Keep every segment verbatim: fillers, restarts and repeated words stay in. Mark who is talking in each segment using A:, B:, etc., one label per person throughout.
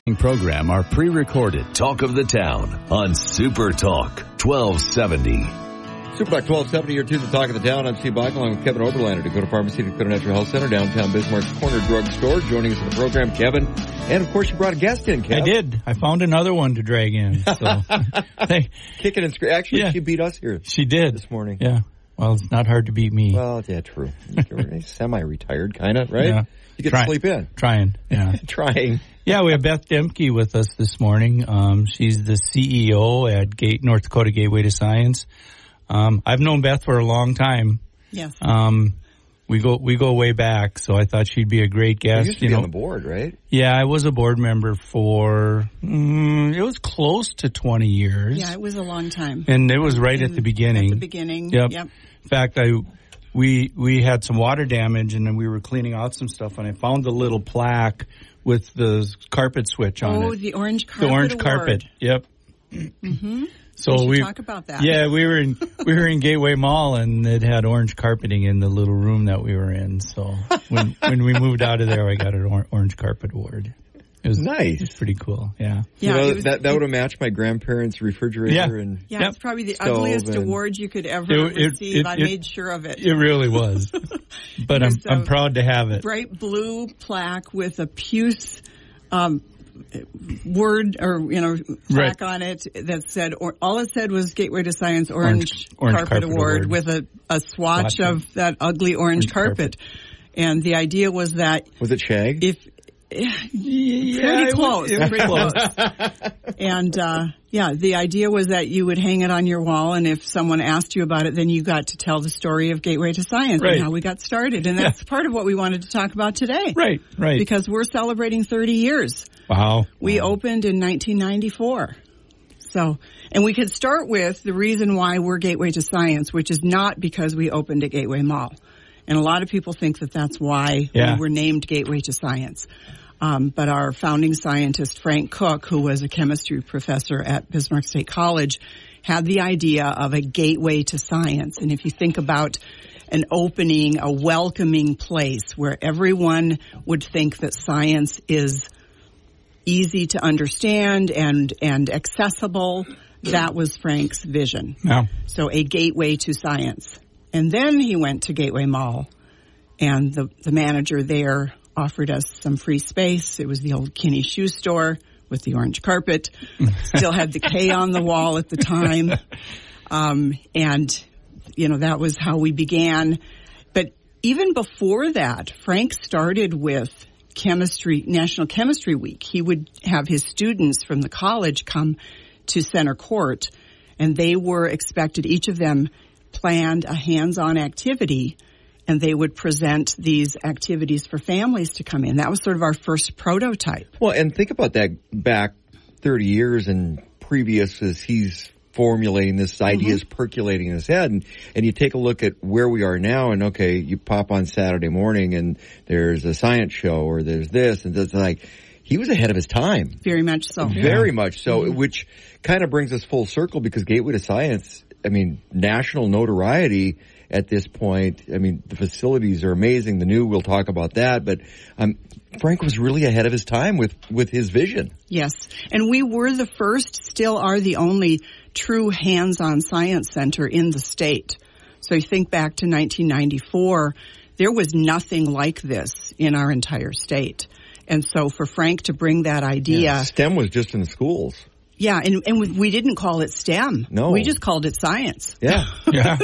A: program are pre-recorded Talk of the Town on Super Talk twelve seventy.
B: Super Talk twelve seventy, you're tuned to Talk of the Town. I'm Steve Bach along with Kevin Oberlander, Dakota Pharmacy, Dakota Natural Health Center, downtown Bismarck's Corner Drug Store. Joining us in the program, Kevin. And, of course, you brought a guest in, Kevin.
C: I did. I found another one to drag in. So.
B: Kicking and screaming. Actually, yeah. She beat us here.
C: She did.
B: This morning.
C: Yeah. Well, it's not hard to beat me.
B: Well, yeah, true. You're semi-retired, kind of, right?
C: Yeah.
B: You get
C: Try,
B: to sleep in.
C: Trying, yeah.
B: Trying.
C: Yeah, we have Beth Demke with us this morning. Um, she's the C E O at Gate, North Dakota Gateway to Science. Um, I've known Beth for a long time.
D: Yes.
C: Um, we go we go way back, so I thought she'd be a great guest.
B: You used to
C: you
B: be
C: know.
B: on the board, right?
C: Yeah, I was a board member for, mm, it was close to twenty years.
D: Yeah, it was a long time.
C: And it was right
D: In,
C: at the beginning.
D: At the beginning,
C: yep.
D: yep.
C: In fact, I we we had some water damage, and then we were cleaning out some stuff, and I found the little plaque with the carpet switch on
D: oh,
C: it.
D: Oh, the orange carpet
C: The orange
D: award.
C: carpet, yep.
D: Mm-hmm.
C: So
D: we
C: we
D: talk about that.
C: Yeah, we were in we were in Gateway Mall, and it had orange carpeting in the little room that we were in. So when when we moved out of there, I got an or, orange carpet award. It was
B: nice.
C: It was pretty cool. Yeah.
D: Yeah.
B: You know,
D: it was,
B: that that would have matched my grandparents' refrigerator.
C: Yeah.
B: And
D: yeah,
C: yep.
D: It's probably the
B: Stove
D: ugliest
B: and,
D: award you could ever
C: it, it,
D: receive.
C: it,
D: I
C: it,
D: made sure of it.
C: It really was. But I'm I'm proud to have it.
D: Bright blue plaque with a puce um, word or you know plaque
C: right.
D: on it that said or, all it said was Gateway to Science Orange,
C: orange, orange
D: Carpet,
C: carpet
D: Award,
C: award
D: with a, a swatch,
C: swatch
D: of that ugly orange,
C: orange
D: carpet.
C: carpet.
D: And the idea was that
B: was it shag?
D: If
C: yeah,
D: pretty close,
C: it was, it was
D: pretty close. And uh, yeah, the idea was that you would hang it on your wall, and if someone asked you about it, then you got to tell the story of Gateway to Science
C: right.
D: and how we got started. And that's yeah. part of what we wanted to talk about today.
C: Right, right.
D: Because we're celebrating thirty years.
C: Wow.
D: We
C: wow.
D: opened in nineteen ninety-four. So, and we could start with the reason why we're Gateway to Science, which is not because we opened at Gateway Mall. And a lot of people think that that's why
C: yeah.
D: we were named Gateway to Science. Um, but our founding scientist, Frank Cook, who was a chemistry professor at Bismarck State College, had the idea of a gateway to science. And if you think about an opening, a welcoming place where everyone would think that science is easy to understand and, and accessible, that was Frank's vision.
C: Yeah.
D: So a gateway to science. And then he went to Gateway Mall, and the, the manager there offered us some free space. It was the old Kinney shoe store with the orange carpet. Still had the K on the wall at the time. Um, and, you know, that was how we began. But even before that, Frank started with chemistry, National Chemistry Week. He would have his students from the college come to Center Court, and they were expected, each of them planned a hands-on activity, and they would present these activities for families to come in. That was sort of our first prototype.
B: Well, and think about that back thirty years and previous as he's formulating this, ideas mm-hmm. percolating in his head. And, and you take a look at where we are now, and okay, you pop on Saturday morning and there's a science show or there's this, and it's like, he was ahead of his time.
D: Very much so.
B: Very
D: yeah.
B: much so, mm-hmm. which kind of brings us full circle because Gateway to Science, I mean, national notoriety at this point. I mean, the facilities are amazing. The new, we'll talk about that. But um, Frank was really ahead of his time with, with his vision.
D: Yes. And we were the first, still are the only true hands-on science center in the state. So you think back to nineteen ninety-four, there was nothing like this in our entire state. And so for Frank to bring that idea.
B: Yeah, STEM was just in the schools.
D: Yeah, and, and we, we didn't call it STEM.
B: No.
D: We just called it science.
B: Yeah.
C: Yeah.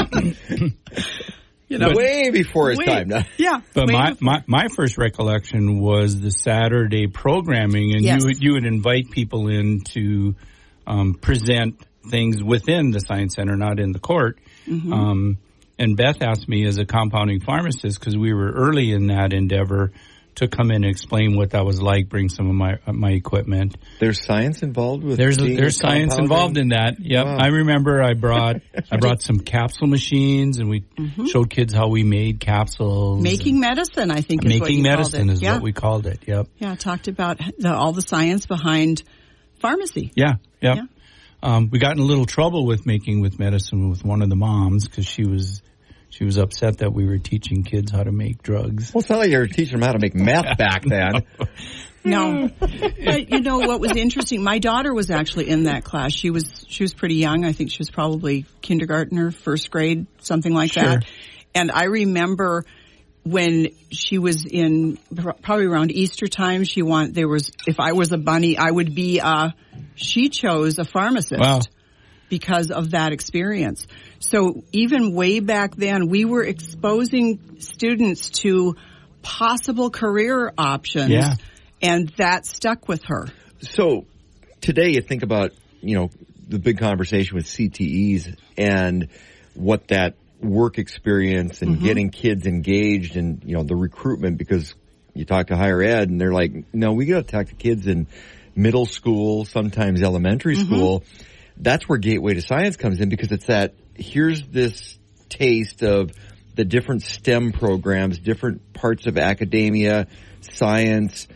B: you know, way before his
D: way,
B: time. No?
D: Yeah.
C: But my, my, my first recollection was the Saturday programming, and
D: yes.
C: you would, you would invite people in to um, present things within the Science Center, not in the court. Mm-hmm. Um, and Beth asked me as a compounding pharmacist, because we were early in that endeavor, to come in and explain what that was like, bring some of my uh, my equipment.
B: There's science involved with
C: There's
B: being
C: there's science
B: compounding?
C: involved in that. Yep.
B: Wow.
C: I remember I brought I brought some capsule machines, and we mm-hmm. showed kids how we made capsules.
D: Making medicine, I think is
C: Making
D: what you
C: medicine
D: called it.
C: is
D: yeah.
C: what we called it. Yep.
D: Yeah, talked about the, all the science behind pharmacy.
C: Yeah, yep.
D: yeah.
C: Um, we got in a little trouble with making with medicine with one of the moms because she was She was upset that we were teaching kids how to make drugs.
B: Well, it's not like you were teaching them how to make meth back then.
D: No. But you know what was interesting? My daughter was actually in that class. She was she was pretty young. I think she was probably kindergartner, first grade, something like
C: Sure.
D: that. And I remember when she was in probably around Easter time, she want there was if I was a bunny, I would be uh she chose a pharmacist.
C: Wow.
D: Because of that experience. So even way back then, we were exposing students to possible career options,
C: Yeah.
D: and that stuck with her.
B: So today you think about, you know, the big conversation with C T Es and what that work experience and
D: Mm-hmm.
B: getting kids engaged and, you know, the recruitment, because you talk to higher ed and they're like, no, we got to talk to kids in middle school, sometimes elementary
D: Mm-hmm.
B: school. That's where Gateway to Science comes in, because it's that here's this taste of the different STEM programs, different parts of academia, science,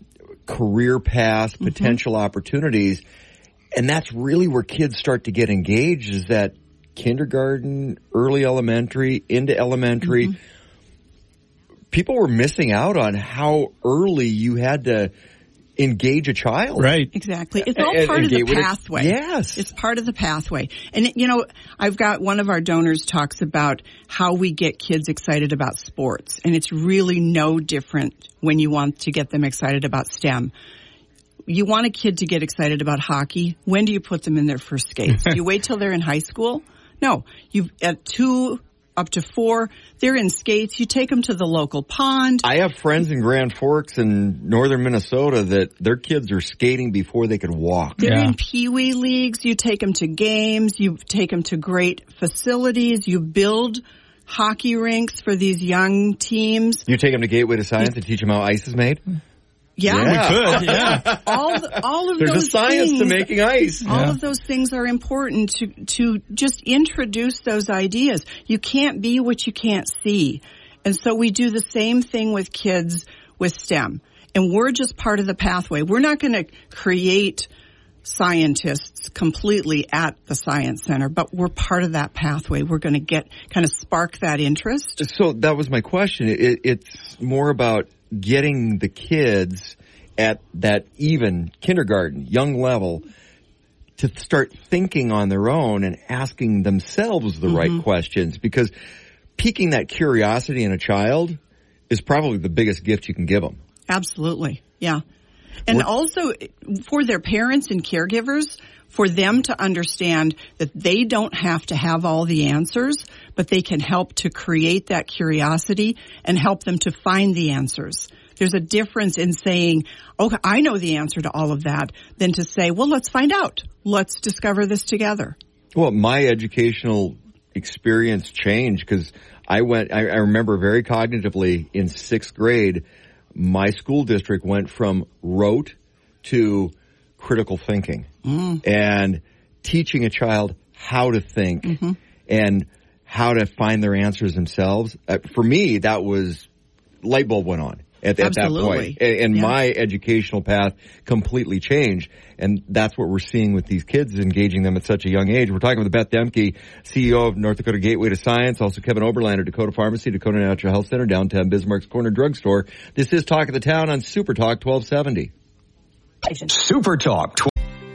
B: career paths,
D: Mm-hmm.
B: potential opportunities. And that's really where kids start to get engaged, is that kindergarten, early elementary, into elementary.
D: Mm-hmm.
B: People were missing out on how early you had to engage a child.
C: Right.
D: Exactly. It's all
B: And-
D: part
B: and
D: of the
B: Gateway to-
D: pathway.
B: Yes.
D: It's part of the pathway. And, you know, I've got one of our donors talks about how we get kids excited about sports. And it's really no different when you want to get them excited about STEM. You want a kid to get excited about hockey. When do you put them in their first skates? Do you wait till they're in high school? No. You at two up to four, they're in skates. You take them to the local pond.
B: I have friends in Grand Forks and northern Minnesota that their kids are skating before they could walk.
D: They're
C: Yeah.
D: in Pee-wee leagues. You take them to games. You take them to great facilities. You build hockey rinks for these young teams.
B: You take them to Gateway to Science and teach them how ice is made?
D: Yeah.
B: Yeah.
C: Good. Yeah.
D: All, the, all of
B: There's
D: those
B: a science
D: things,
B: to making ice.
D: all
C: Yeah.
D: of those things are important to, to just introduce those ideas. You can't be what you can't see. And so we do the same thing with kids with STEM. And we're just part of the pathway. We're not going to create scientists completely at the Science Center, but we're part of that pathway. We're going to get, kind of spark that interest.
B: So that was my question. It, it's more about getting the kids at that even kindergarten, young level, to start thinking on their own and asking themselves the
D: Mm-hmm.
B: right questions, because piquing that curiosity in a child is probably the biggest gift you can give them.
D: Absolutely. Yeah. And
B: What-
D: also for their parents and caregivers, for them to understand that they don't have to have all the answers, but they can help to create that curiosity and help them to find the answers. There's a difference in saying, okay, I know the answer to all of that, than to say, well, let's find out. Let's discover this together.
B: Well, my educational experience changed because I went, I, I remember very cognitively in sixth grade, my school district went from rote to critical thinking and teaching a child how to think and how to find their answers themselves. Uh, for me, that was light bulb went on at, at that
D: Absolutely.
B: point. And, and
D: Yeah.
B: my educational path completely changed. And that's what we're seeing with these kids, engaging them at such a young age. We're talking with Beth Demke, C E O of North Dakota Gateway to Science, also Kevin Oberlander, Dakota Pharmacy, Dakota Natural Health Center, downtown Bismarck's Corner Drugstore. This is Talk of the Town on Super Talk twelve seventy.
A: Super Talk. Tw-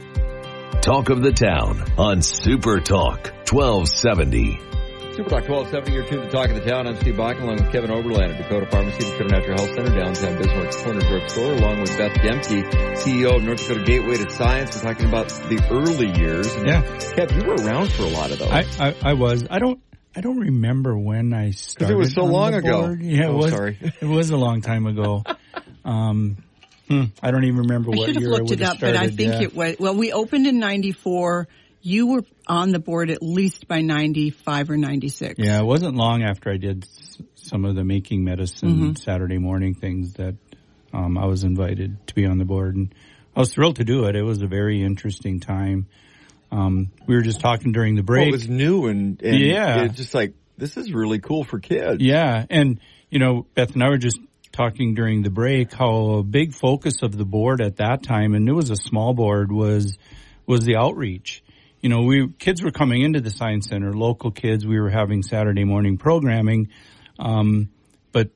A: Talk of the Town on Super Talk twelve seventy.
B: Super Talk twelve seventy, you're tuned to Talk of the Town. I'm Steve Bach, along with Kevin Oberlander, Dakota Pharmacy, Dakota Natural Health Center, downtown Bismarck's Corner Drugstore, along with Beth Demke, C E O of North Dakota Gateway to Science. We're talking about the early years. And
C: Yeah.
B: Kev, you were around for a lot of those.
C: I, I, I was. I don't. I don't remember when I started.
B: was so
C: on
B: long
C: the
B: ago.
C: board. Yeah, it
B: Oh,
C: was.
B: sorry.
C: It was a long time ago. Um, hmm, I don't even remember
D: I
C: what
D: should have
C: year
D: looked
C: I
D: it
C: would have
D: up,
C: started.
D: but I think
C: yeah.
D: it was, well, we opened in ninety-four. You were on the board at least by ninety-five or ninety-six.
C: Yeah, it wasn't long after I did s- some of the Making Medicine
D: Mm-hmm.
C: Saturday morning things that um, I was invited to be on the board, and I was thrilled to do it. It was a very interesting time. Um, we were just talking during the
B: Well,
C: break.
B: it was new and, and
C: Yeah.
B: it's just like, this is really cool for kids.
C: Yeah, and you know, Beth and I were just talking during the break how a big focus of the board at that time, and it was a small board, was was the outreach. You know, we kids were coming into the Science Center, local kids. We were having Saturday morning programming, um, but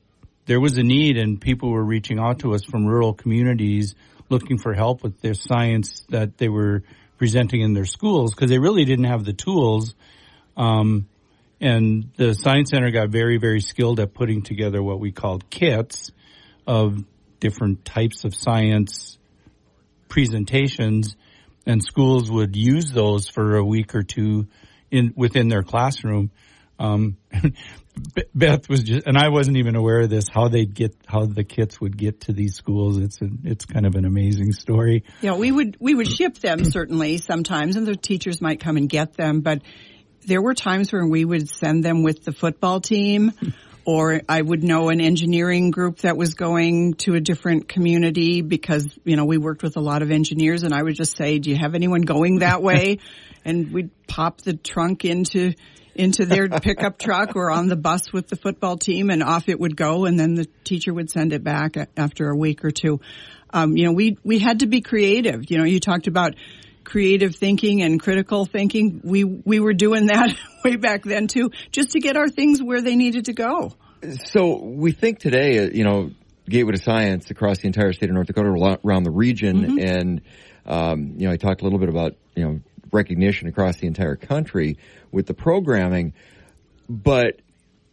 C: there was a need, and people were reaching out to us from rural communities looking for help with their science that they were presenting in their schools because they really didn't have the tools. Um, and the Science Center got very, very skilled at putting together what we called kits of different types of science presentations, and schools would use those for a week or two in within their classroom. Um, Beth was just, and I wasn't even aware of this, how they'd get, how the kits would get to these schools. It's a, it's kind of an amazing story.
D: Yeah, we would, we would ship them certainly sometimes, and the teachers might come and get them, but there were times when we would send them with the football team, or I would know an engineering group that was going to a different community because, you know, we worked with a lot of engineers, and I would just say, do you have anyone going that way? And we'd pop the trunk into into their pickup truck or on the bus with the football team, and off it would go, and then the teacher would send it back after a week or two. Um, you know, we we had to be creative. You know, you talked about creative thinking and critical thinking. We we were doing that way back then too, just to get our things where they needed to go.
B: So we think today, you know, Gateway to Science across the entire state of North Dakota, around the region, mm-hmm. and um, you know, I talked a little bit about, you know, recognition across the entire country with the programming, but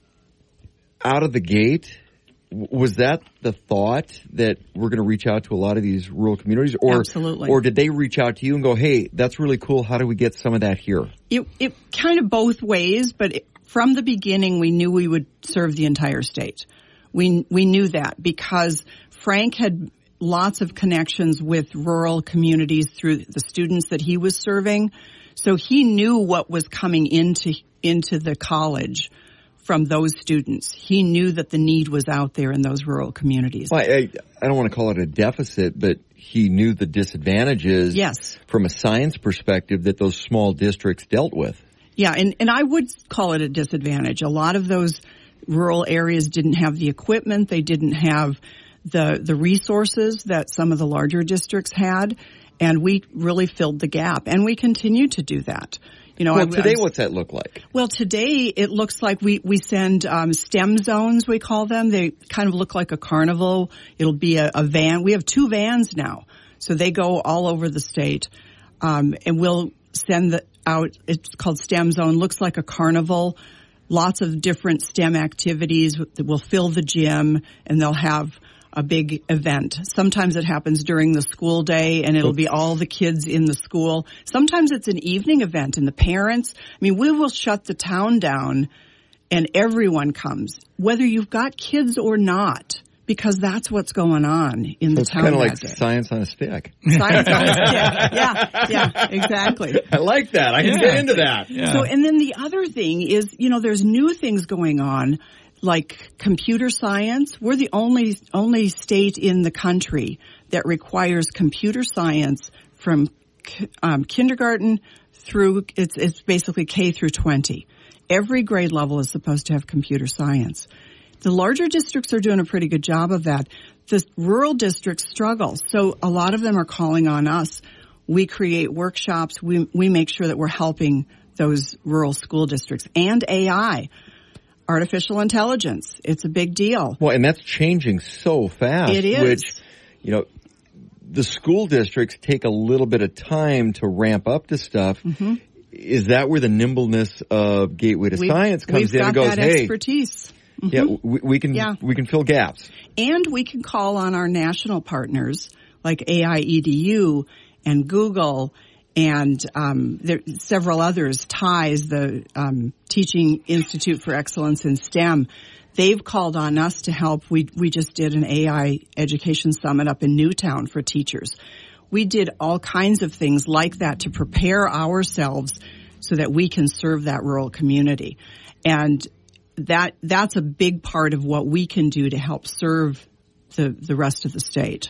B: out of the gate, was that the thought that we're going to reach out to a lot of these rural communities, or
D: Absolutely.
B: or did they reach out to you and go, "Hey, that's really cool. How do we get some of that here?"
D: It, it kind of both ways, but it, from the beginning, we knew we would serve the entire state. We we knew that because Frank had lots of connections with rural communities through the students that he was serving. So he knew what was coming into into the college from those students. He knew that the need was out there in those rural communities.
B: Well, I, I don't want to call it a deficit, but he knew the disadvantages
D: yes.
B: from a science perspective that those small districts dealt with.
D: Yeah, and, and I would call it a disadvantage. A lot of those rural areas didn't have the equipment. They didn't have the the resources that some of the larger districts had. And we really filled the gap, and we continue to do that. You know,
B: well,
D: I,
B: today,
D: I was,
B: what's that look like?
D: Well, today it looks like we we send um, STEM zones. We call them. They kind of look like a carnival. It'll be a, a van. We have two vans now, so they go all over the state, um, and we'll send the, out. It's called STEM Zone. Looks like a carnival. Lots of different STEM activities. We'll fill the gym, and they'll have a big event. Sometimes it happens during the school day, and it'll be all the kids in the school. Sometimes it's an evening event, and the parents, I mean, we will shut the town down, and everyone comes, whether you've got kids or not, because that's what's going on in the
B: so
D: town.
B: It's kind of like
D: day.
B: science on a stick.
D: Science on a stick. Yeah, yeah, exactly.
B: I like that. I can
C: Yeah.
B: get into that.
C: Yeah.
D: So, and then the other thing is, you know, there's new things going on, like computer science. We're the only only state in the country that requires computer science from um, kindergarten through, it's, it's basically K through twenty. Every grade level is supposed to have computer science. The larger districts are doing a pretty good job of that. The rural districts struggle. So a lot of them are calling on us. We create workshops. We, we make sure that we're helping those rural school districts. And A I. Artificial intelligence. It's a big deal.
B: Well, and that's changing so fast.
D: It is.
B: Which, you know, the school districts take a little bit of time to ramp up to stuff. Mm-hmm. Is that where the nimbleness of Gateway to
D: we've,
B: Science comes in and goes,
D: We've got that
B: hey,
D: expertise. Mm-hmm.
B: yeah, we, we can
D: Yeah.
B: we can fill gaps.
D: And we can call on our national partners like A I E D U and Google and um, there several others, TIES, the um, Teaching Institute for Excellence in STEM. They've called on us to help. We we just did an A I education summit up in Newtown for teachers. We did all kinds of things like that to prepare ourselves so that we can serve that rural community. And that that's a big part of what we can do to help serve the, the rest of the state.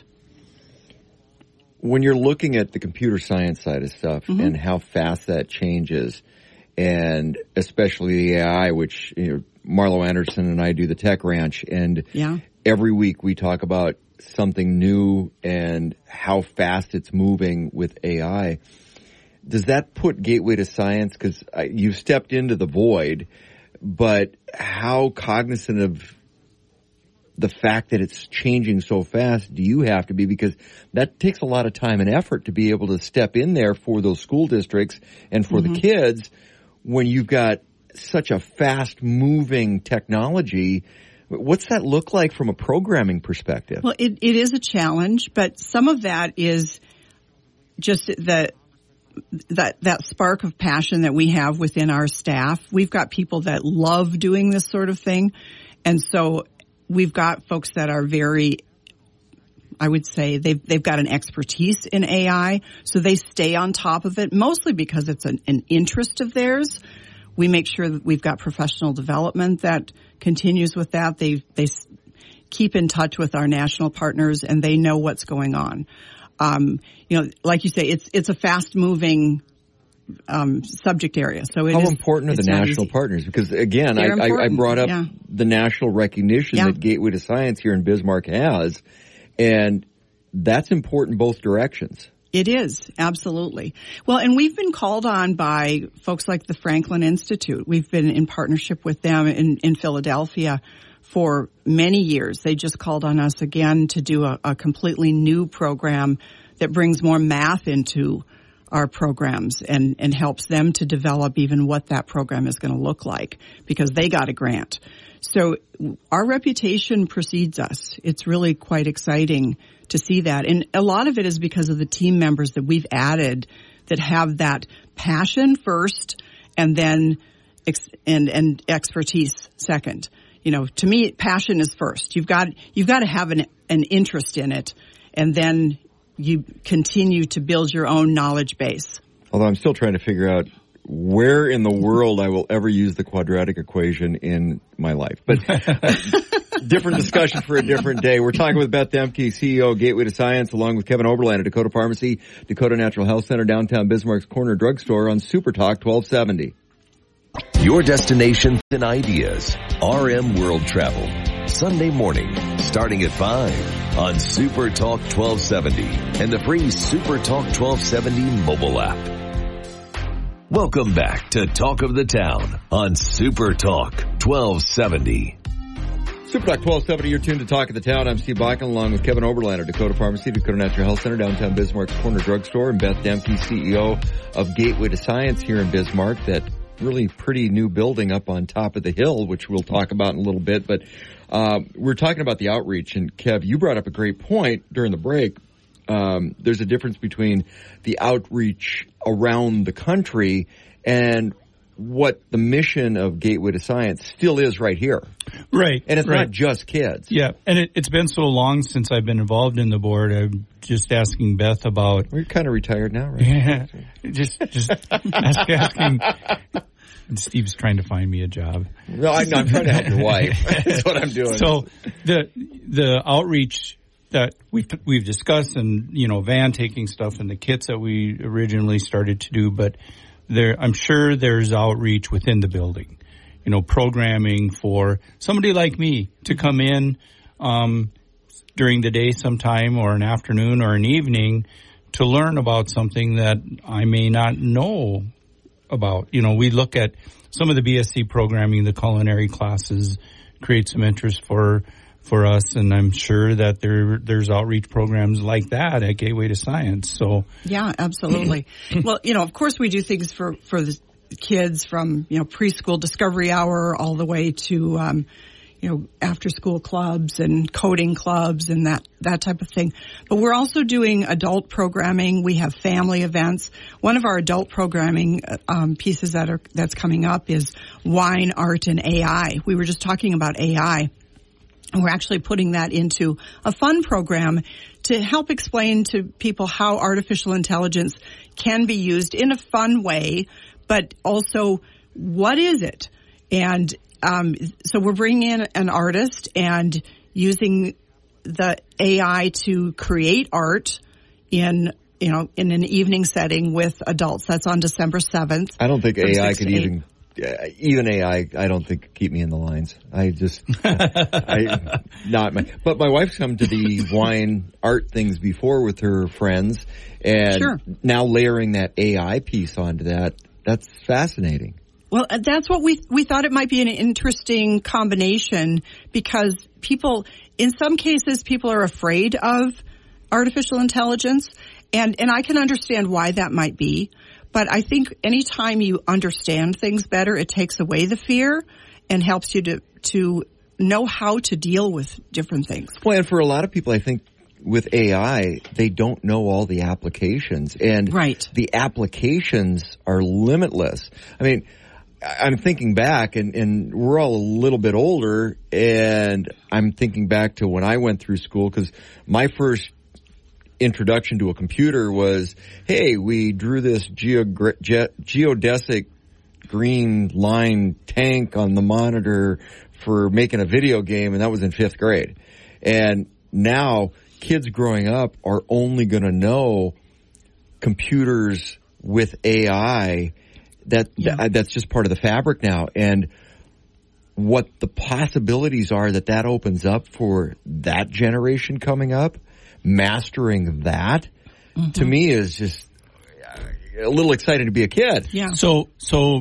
B: When you're looking at the computer science side of stuff mm-hmm. and how fast that changes, and especially the A I, which, you know, Marlo Anderson and I do the Tech Ranch, and
D: yeah.
B: every week we talk about something new and how fast it's moving with A I. Does that put Gateway to Science, because you've stepped into the void, but how cognizant of the fact that it's changing so fast do you have to be? Because that takes a lot of time and effort to be able to step in there for those school districts and for mm-hmm. the kids when you've got such a fast-moving technology. What's that look like from a programming perspective?
D: Well, it, it is a challenge, but some of that is just the that that spark of passion that we have within our staff. We've got people that love doing this sort of thing, and so we've got folks that are very, I would say, they've they've got an expertise in A I, so they stay on top of it, mostly because it's an, an interest of theirs. We make sure that we've got professional development that continues with that. They they keep in touch with our national partners, and they know what's going on. Um, you know, like you say, it's it's a fast moving um, subject area. So it
B: how
D: is,
B: important are the national easy. partners? Because again, I, I, I brought up yeah. the national recognition yeah. that Gateway to Science here in Bismarck has, and that's important both directions.
D: It is, absolutely. Well, and we've been called on by folks like the Franklin Institute. We've been in partnership with them in, in Philadelphia for many years. They just called on us again to do a, a completely new program that brings more math into our programs and, and helps them to develop even what that program is going to look like because they got a grant. So our reputation precedes us. It's really quite exciting to see that. And a lot of it is because of the team members that we've added that have that passion first and then ex- and, and expertise second. You know, to me, passion is first. You've got, you've got to have an, an interest in it, and then you continue to build your own knowledge base.
B: Although I'm still trying to figure out where in the world I will ever use the quadratic equation in my life. But different discussion for a different day. We're talking with Beth Demke, C E O of Gateway to Science, along with Kevin Oberlander, Dakota Pharmacy, Dakota Natural Health Center, downtown Bismarck's Corner Drugstore on Super Talk twelve seventy.
A: Your destination and ideas. R M World Travel. Sunday morning, starting at five on Super Talk twelve seventy and the free Super Talk twelve seventy mobile app. Welcome back to Talk of the Town on Super Talk twelve seventy.
B: Super Talk twelve seventy, you're tuned to Talk of the Town. I'm Steve Bakken along with Kevin Oberlander, Dakota Pharmacy, Dakota Natural Health Center, downtown Bismarck's Corner Drugstore, and Beth Demke, C E O of Gateway to Science here in Bismarck, that really pretty new building up on top of the hill, which we'll talk about in a little bit. But uh, we're talking about the outreach, and Kev, you brought up a great point during the break. Um, there's a difference between the outreach around the country and what the mission of Gateway to Science still is right here.
C: Right.
B: And it's
C: right.
B: not just kids.
C: Yeah. And it, it's been so long since I've been involved in the board. I'm just asking Beth about...
B: Well, you're kind of retired now, right?
C: Yeah. just just ask, asking... Steve's trying to find me a job.
B: No, I'm, I'm trying to help your wife. That's what I'm doing.
C: So the the outreach that we've, we've discussed, and, you know, Van taking stuff and the kits that we originally started to do, but there, I'm sure there's outreach within the building, you know, programming for somebody like me to come in um, during the day sometime, or an afternoon or an evening, to learn about something that I may not know about. You know, we look at some of the B S C programming, the culinary classes create some interest for for us, and I'm sure that there there's outreach programs like that at Gateway to Science. So
D: yeah, absolutely. Well, you know, of course we do things for for the kids from, you know, preschool discovery hour all the way to um you know, after school clubs and coding clubs and that, that type of thing. But we're also doing adult programming. We have family events. One of our adult programming um, pieces that are, that's coming up is wine, art, and A I. We were just talking about A I. And we're actually putting that into a fun program to help explain to people how artificial intelligence can be used in a fun way, but also what is it? And Um, so we're bringing in an artist and using the A I to create art in, you know, in an evening setting with adults. That's on December seventh.
B: I don't think A I could even, uh, even A I, I don't think keep me in the lines. I just, I, not my, but my wife's come to the wine art things before with her friends, and
D: sure.
B: now layering that A I piece onto that, that's fascinating.
D: Well, that's what we we thought it might be an interesting combination, because people, in some cases, people are afraid of artificial intelligence, and, and I can understand why that might be. But I think anytime you understand things better, it takes away the fear and helps you to to know how to deal with different things.
B: Well, and for a lot of people, I think with A I, they don't know all the applications. And
D: right.
B: the applications are limitless. I mean, I'm thinking back, and, and we're all a little bit older, and I'm thinking back to when I went through school, because my first introduction to a computer was, hey, we drew this geogra- ge- geodesic green line tank on the monitor for making a video game, and that was in fifth grade. And now kids growing up are only going to know computers with A I. That,
D: yeah.
B: that that's just part of the fabric now. And what the possibilities are that that opens up for that generation coming up, mastering that, mm-hmm. to me is just a little exciting to be a kid.
D: Yeah.
C: So, so,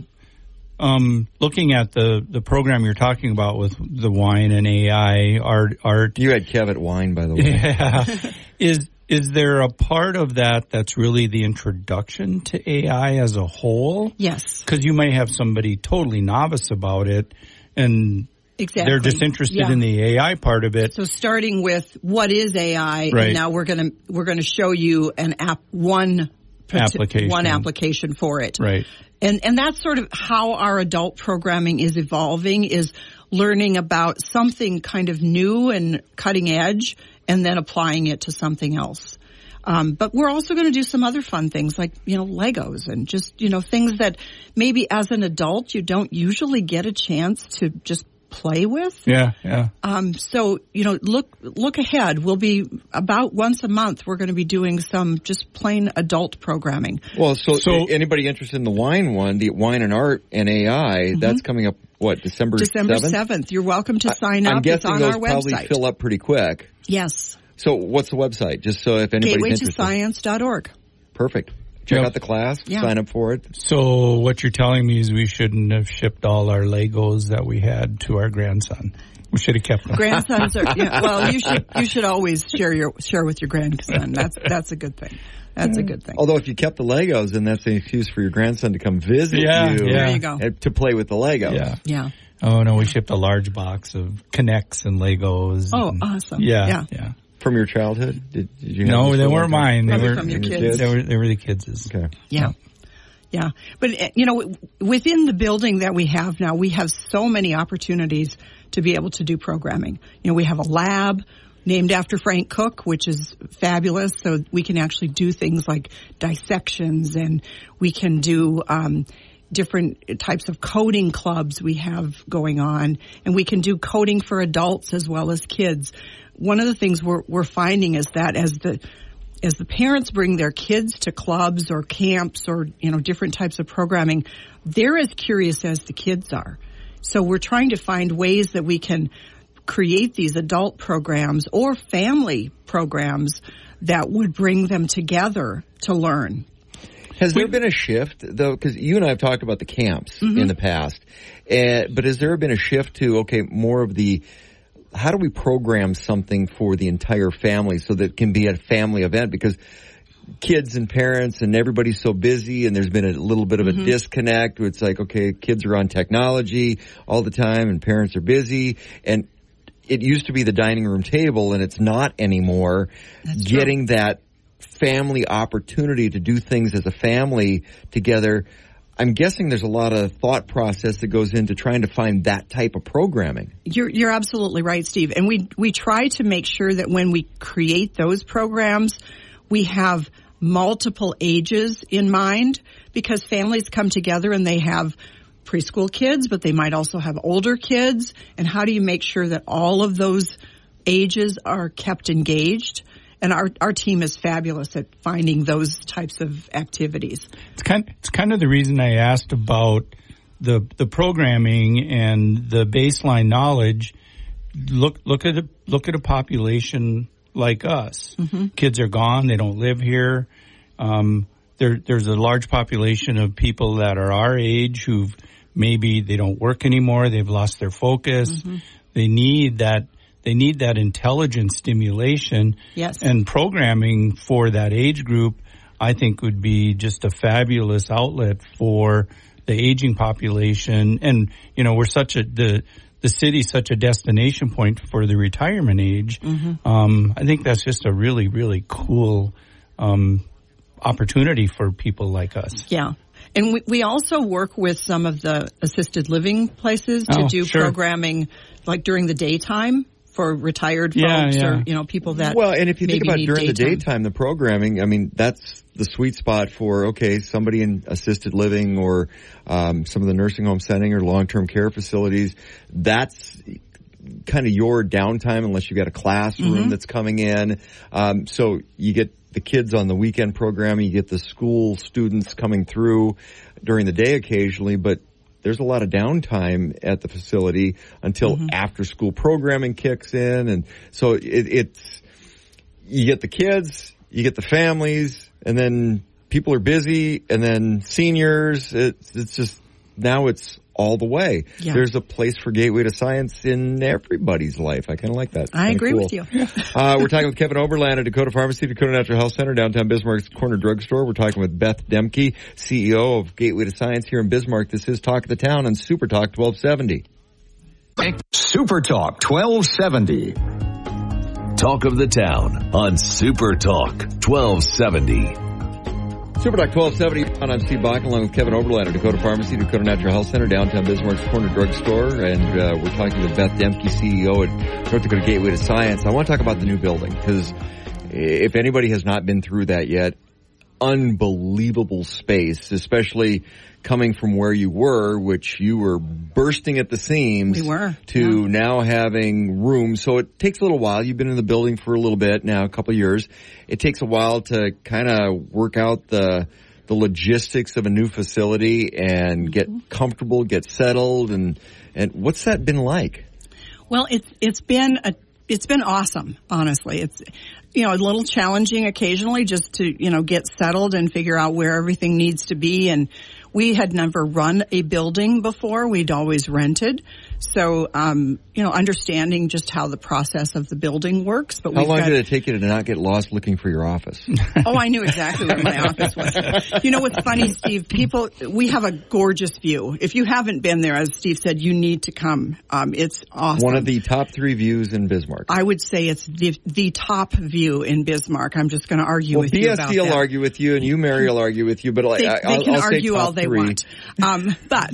C: um, looking at the, the program you're talking about with the wine and A I, art, art.
B: You had Kev at wine, by the way.
C: Yeah. is, is there a part of that that's really the introduction to A I as a whole?
D: Yes.
C: Because you may have somebody totally novice about it, and
D: exactly.
C: they're just interested
D: yeah.
C: in the A I part of it.
D: So starting with what is A I,
C: right.
D: and now we're going to we're going to show you an app one
C: application
D: one application for it.
C: Right.
D: And and that's sort of how our adult programming is evolving, is learning about something kind of new and cutting edge, and then applying it to something else. Um, but we're also going to do some other fun things like, you know, Legos and just, you know, things that maybe as an adult you don't usually get a chance to just play with.
C: Yeah, yeah.
D: Um, so, you know, look, look ahead. We'll be about once a month, we're going to be doing some just plain adult programming.
B: Well, so,
C: So-
B: anybody interested in the wine one, the wine and art and A I, mm-hmm. that's coming up, what, December seventh?
D: December seventh. You're welcome to sign up.
B: I'm guessing
D: it's on
B: those
D: our
B: probably
D: website.
B: fill up pretty quick.
D: Yes.
B: So what's the website? Just so if anybody's
D: gateway to
B: interested.
D: science dot org.
B: Perfect. Check
C: Yep.
B: out the class,
D: Yeah.
B: sign up for it.
C: So what you're telling me is we shouldn't have shipped all our Legos that we had to our grandson. We should have kept them.
D: Grandsons are, yeah, well, you should, you should always share your, share with your grandson. That's, that's a good thing. That's a good thing.
B: Although if you kept the Legos, then that's an excuse for your grandson to come visit
C: Yeah,
B: you.
C: yeah.
D: There you go.
B: And to play with the Legos.
C: Yeah.
D: Yeah.
C: Oh no, we shipped a large box of Connects and Legos.
D: Oh,
C: and,
D: awesome.
C: Yeah,
D: Yeah.
C: yeah.
B: From your childhood? Did, did you have
C: No,
B: this
C: they
B: for a
C: weren't
B: long time?
C: mine. They
D: Probably
C: were
D: from your
B: Your
D: kids.
C: They were they were the kids'.
B: Okay.
D: Yeah. Yeah. But, uh, you know, within the building that we have now, we have so many opportunities to be able to do programming. You know, we have a lab named after Frank Cook, which is fabulous. So we can actually do things like dissections, and we can do, um, different types of coding clubs we have going on, and we can do coding for adults as well as kids. One of the things we're, we're finding is that as the as the parents bring their kids to clubs or camps or, you know, different types of programming, they're as curious as the kids are. So we're trying to find ways that we can create these adult programs or family programs that would bring them together to learn.
B: Has there been a shift, though, because you and I have talked about the camps
D: Mm-hmm.
B: in the past, uh, but has there been a shift to, okay, more of the, how do we program something for the entire family so that it can be a family event? Because kids and parents and everybody's so busy, and there's been a little bit of a
D: Mm-hmm.
B: disconnect. It's like, okay, kids are on technology all the time and parents are busy, and it used to be the dining room table, and it's not anymore.
D: That's true.
B: Getting that family opportunity to do things as a family together. I'm guessing there's a lot of thought process that goes into trying to find that type of programming.
D: You're, you're absolutely right, Steve. And we, we try to make sure that when we create those programs, we have multiple ages in mind, because families come together and they have preschool kids, but they might also have older kids. And how do you make sure that all of those ages are kept engaged? And our, our team is fabulous at finding those types of activities.
C: It's kind it's kind of the reason I asked about the the programming and the baseline knowledge. Look look at a look at a population like us. Mm-hmm. Kids are gone; they don't live here. Um, there there's a large population of people that are our age who've maybe they don't work anymore. They've lost their focus. Mm-hmm. They need that. they need that intelligent stimulation.
D: Yes.
C: And programming for that age group, I think, would be just a fabulous outlet for the aging population. And, you know, we're such a, the, the city's such a destination point for the retirement age. Mm-hmm. Um, I think that's just a really, really cool, um, opportunity for people like us.
D: Yeah. And we, we also work with some of the assisted living places to
C: Oh,
D: do
C: sure.
D: programming like during the daytime for retired
C: Yeah,
D: folks
C: yeah.
D: or, you know, people that
B: Well, and if you think
D: maybe
B: about
D: need
B: during the
D: daytime.
B: daytime, the programming, I mean, that's the sweet spot for, okay, somebody in assisted living or um, some of the nursing home setting or long-term care facilities. That's kind of your downtime unless you got a classroom
D: Mm-hmm.
B: that's coming in. Um, so you get the kids on the weekend programming, you get the school students coming through during the day occasionally, but there's a lot of downtime at the facility until
D: Mm-hmm.
B: after school programming kicks in. And so it, it's, you get the kids, you get the families, and then people are busy, and then seniors. It's, it's just, now it's all the way.
D: Yeah.
B: There's a place for Gateway to Science in everybody's life. I kind of like that.
D: I
B: Kinda
D: agree
B: cool.
D: with you.
B: uh, we're talking with Kevin Oberland at Dakota Pharmacy, Dakota Natural Health Center, downtown Bismarck's Corner Drugstore. We're talking with Beth Demke, C E O of Gateway to Science here in Bismarck. This is Talk of the Town on Super Talk twelve seventy.
E: Super Talk twelve seventy.
A: Talk of the Town on Super Talk twelve seventy.
B: Super Talk twelve seventy, I'm Steve Bach along with Kevin Oberland at Dakota Pharmacy, Dakota Natural Health Center, downtown Bismarck's Corner Drugstore, and uh, we're talking with Beth Demke, C E O at North Dakota Gateway to Science. I want to talk about the new building, because if anybody has not been through that yet, unbelievable space, especially coming from where you were, which you were bursting at the seams.
D: We were,
B: To
D: yeah.
B: now having room. So it takes a little while. You've been in the building for a little bit now, a couple of years. It takes a while to kind of work out the the logistics of a new facility and get comfortable, get settled, and and what's that been like?
D: Well, it's it's been a it's been awesome, honestly. It's you know a little challenging occasionally just to you know get settled and figure out where everything needs to be. And we had never run a building before; we'd always rented. So, um, you know, understanding just how the process of the building works. But
B: How
D: we've
B: long
D: got,
B: did it take you to not get lost looking for your office?
D: Oh, I knew exactly where my office was. You know what's funny, Steve? People, we have a gorgeous view. If you haven't been there, as Steve said, you need to come. Um, it's awesome.
B: One of the top three views in Bismarck.
D: I would say it's the the top view in Bismarck. I'm just going to argue
B: Well,
D: with you
B: B S
D: about
B: C will
D: that.
B: argue with you, and you, Mary, will argue with you. But
D: They,
B: I,
D: they
B: I'll,
D: can
B: I'll
D: argue
B: say top
D: all they
B: three.
D: want. Um, but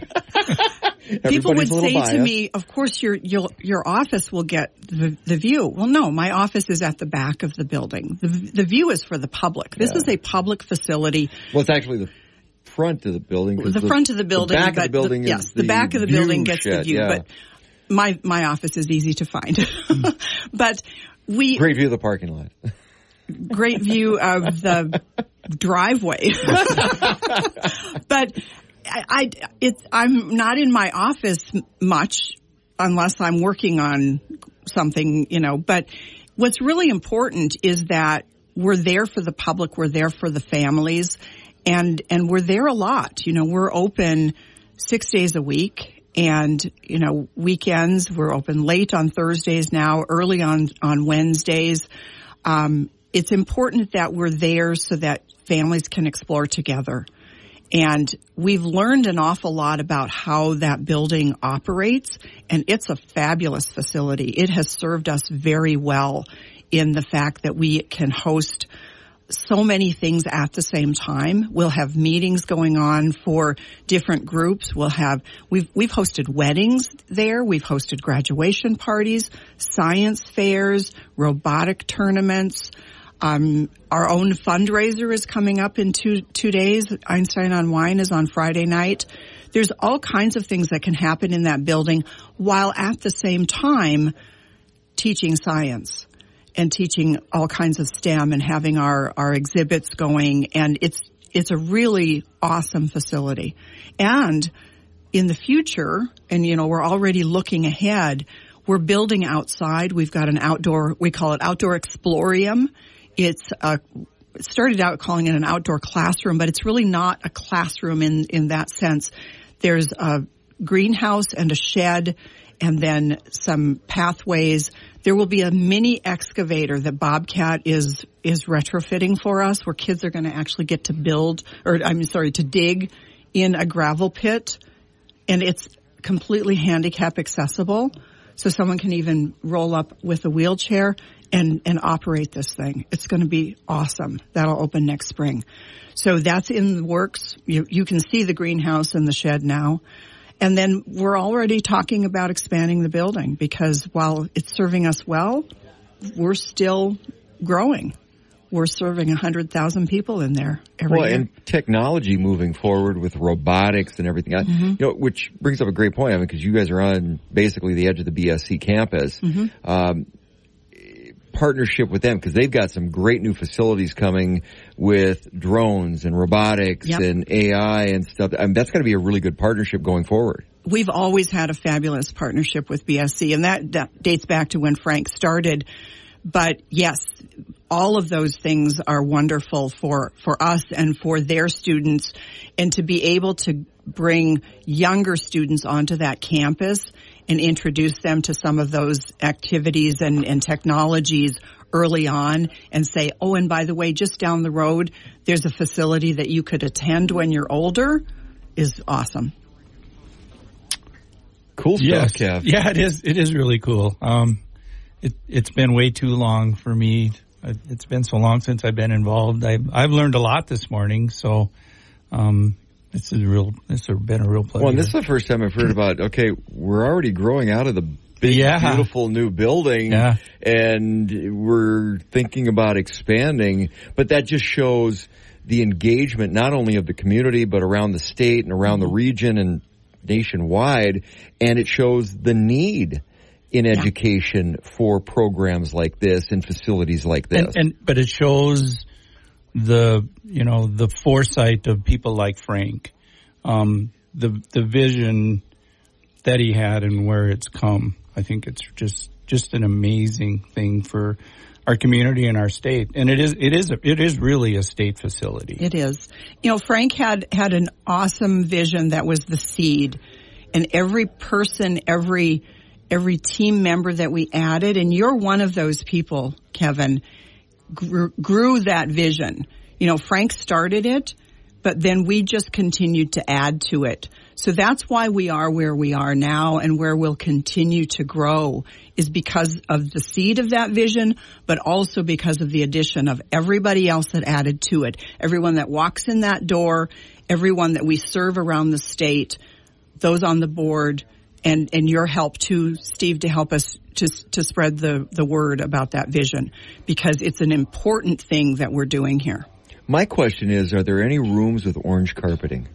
D: people
B: Everybody's
D: would
B: a little
D: say to
B: biased.
D: me, of course, your your your office will get the, the view. Well, no, my office is at the back of the building. The, the view is for the public. This
B: Yeah.
D: is a public facility.
B: Well, it's actually the front of the building. 'cause
D: The, front of the building.
B: The back
D: but
B: of the building
D: the,
B: is
D: yes, the, back of the
B: view
D: building gets
B: shed,
D: the view.
B: yeah.
D: But my my office is easy to find. But we
B: Great view of the parking lot.
D: great view of the driveway. But I, I, it's, I'm not in my office much unless I'm working on something, you know, but what's really important is that we're there for the public, we're there for the families, and, and we're there a lot. You know, we're open six days a week. And, you know, weekends, we're open late on Thursdays now, early on, on Wednesdays. Um, it's important that we're there so that families can explore together. And we've learned an awful lot about how that building operates, and it's a fabulous facility. It has served us very well in the fact that we can host so many things at the same time. We'll have meetings going on for different groups. We'll have, we've, we've hosted weddings there. We've hosted graduation parties, science fairs, robotic tournaments. Um, our own fundraiser is coming up in two, two days. Einstein on Wine is on Friday night. There's all kinds of things that can happen in that building while at the same time teaching science and teaching all kinds of STEM and having our, our exhibits going. And it's, it's a really awesome facility. And in the future, and you know, we're already looking ahead, we're building outside. We've got an outdoor, we call it Outdoor Explorium. It's a, it started out calling it an outdoor classroom, but it's really not a classroom in, in that sense. There's a greenhouse and a shed and then some pathways. There will be a mini excavator that Bobcat is is retrofitting for us, where kids are going to actually get to build, or I'm sorry, to dig in a gravel pit, and it's completely handicap accessible. So someone can even roll up with a wheelchair and, and operate this thing. It's going to be awesome. That'll open next spring. So that's in the works. You, you can see the greenhouse and the shed now. And then we're already talking about expanding the building, because while it's serving us well, we're still growing. We're serving one hundred thousand people in there every
B: well,
D: year.
B: And technology moving forward with robotics and everything, mm-hmm. you know, which brings up a great point. I mean, because you guys are on basically the edge of the B S C campus. Mm-hmm. Um, partnership with them, because they've got some great new facilities coming with drones and robotics yep. and A I and stuff. I mean, that's going to be a really good partnership going forward.
D: We've always had a fabulous partnership with B S C, and that, that dates back to when Frank started. But yes, all of those things are wonderful for, for us and for their students, and to be able to bring younger students onto that campus and introduce them to some of those activities and, and technologies early on, and say, oh, and by the way, just down the road, there's a facility that you could attend when you're older, is awesome.
B: Cool stuff,
C: yes.
B: Kev.
C: Yeah, it is. It is really cool. Um, it, it's been way too long for me. It's been so long since I've been involved. I've, I've learned a lot this morning, so um, this is real. This has been a real pleasure.
B: Well, and this is the first time I've heard about, okay, we're already growing out of the big, yeah. beautiful new building,
C: yeah.
B: and we're thinking about expanding, but that just shows the engagement not only of the community, but around the state and around the region and nationwide, and it shows the need in education yeah. for programs like this and facilities like this.
C: And, and but it shows the you know the foresight of people like Frank, um, the the vision that he had and where it's come. I think it's just just an amazing thing for our community and our state, and it is it is it is really a state facility.
D: It is. You know, Frank had had an awesome vision that was the seed, and every person, every every team member that we added, and you're one of those people, Kevin, grew, grew that vision. You know, Frank started it, but then we just continued to add to it. So that's why we are where we are now, and where we'll continue to grow, is because of the seed of that vision, but also because of the addition of everybody else that added to it. Everyone that walks in that door, everyone that we serve around the state, those on the board, and, and your help too, Steve, to help us to, to spread the, the word about that vision, because it's an important thing that we're doing here.
B: My question is, are there any rooms with orange carpeting?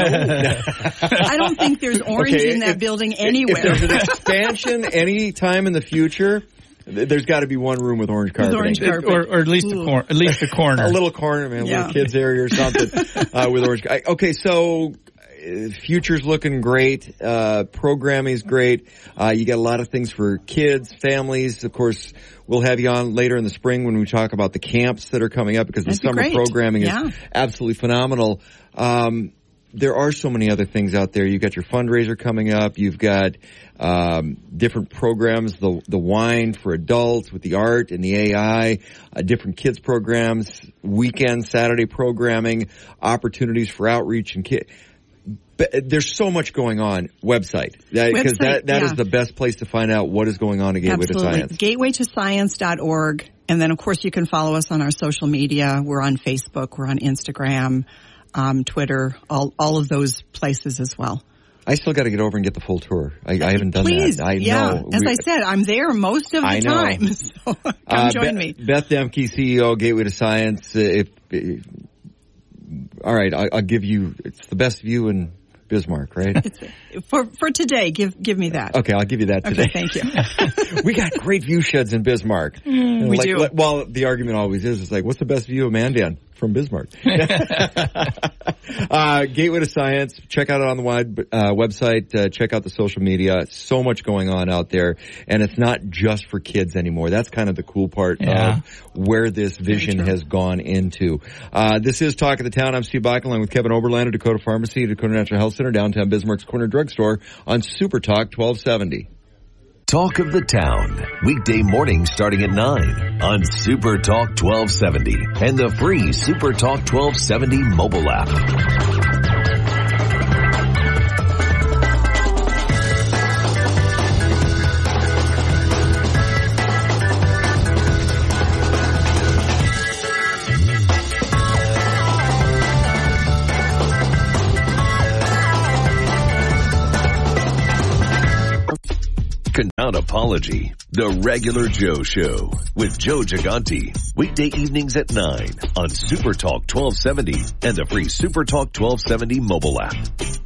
D: I don't think there's orange okay, in that
B: if,
D: building anywhere.
B: If there's an expansion any time in the future, there's got to be one room with orange carpeting.
D: With orange carpet.
C: Or, or at least a corner. At least a corner.
B: A little corner, man. A
D: yeah.
B: little kids area or something uh, with orange. Okay, so future's looking great. Uh, programming's great. Uh, you got a lot of things for kids, families. Of course, we'll have you on later in the spring when we talk about the camps that are coming up, because
D: That'd
B: the summer
D: be
B: programming
D: yeah.
B: is absolutely phenomenal. Um, there are so many other things out there. You've got your fundraiser coming up. You've got um, different programs, the the wine for adults with the art and the A I, uh, different kids programs, weekend, Saturday programming, opportunities for outreach and kids. But there's so much going on. Website, because that, that yeah. is the best place to find out what is going on at Gateway
D: Absolutely.
B: to Science.
D: gateway to science dot org. And then, of course, you can follow us on our social media. We're on Facebook. We're on Instagram, um, Twitter, all, all of those places as well.
B: I still got to get over and get the full tour. I, I haven't done
D: Please,
B: that. I
D: yeah.
B: know.
D: As
B: we,
D: I said, I'm there most of the
B: I know.
D: time. So come
B: uh,
D: join
B: Be-
D: me.
B: Beth Demke, C E O, Gateway to Science. Uh, if, if, all right, I, I'll give you, it's the best view in Bismarck, right?
D: It's, for for today, give give me that.
B: Okay, I'll give you that today.
D: Okay, thank you.
B: We got great view sheds in Bismarck.
D: Mm, we
B: like,
D: do.
B: Like, well, the argument always is, it's like, what's the best view of Mandan from Bismarck? uh, Gateway to Science. Check out it on the wide, uh, website. Uh, check out the social media. So much going on out there, and it's not just for kids anymore. That's kind of the cool part
C: yeah.
B: of where this vision has gone into. Uh, this is Talk of the Town. I'm Steve Bach, along with Kevin Oberlander, Dakota Pharmacy, Dakota Natural Health Center, downtown Bismarck's Corner Drugstore on Super Talk twelve seventy.
A: Talk of the Town. Weekday mornings starting at nine on Super Talk twelve seventy and the free Super Talk twelve seventy mobile app. Without Apology, The Regular Joe Show with Joe Gigante. Weekday evenings at nine on Super Talk twelve seventy and the free Super Talk twelve seventy mobile app.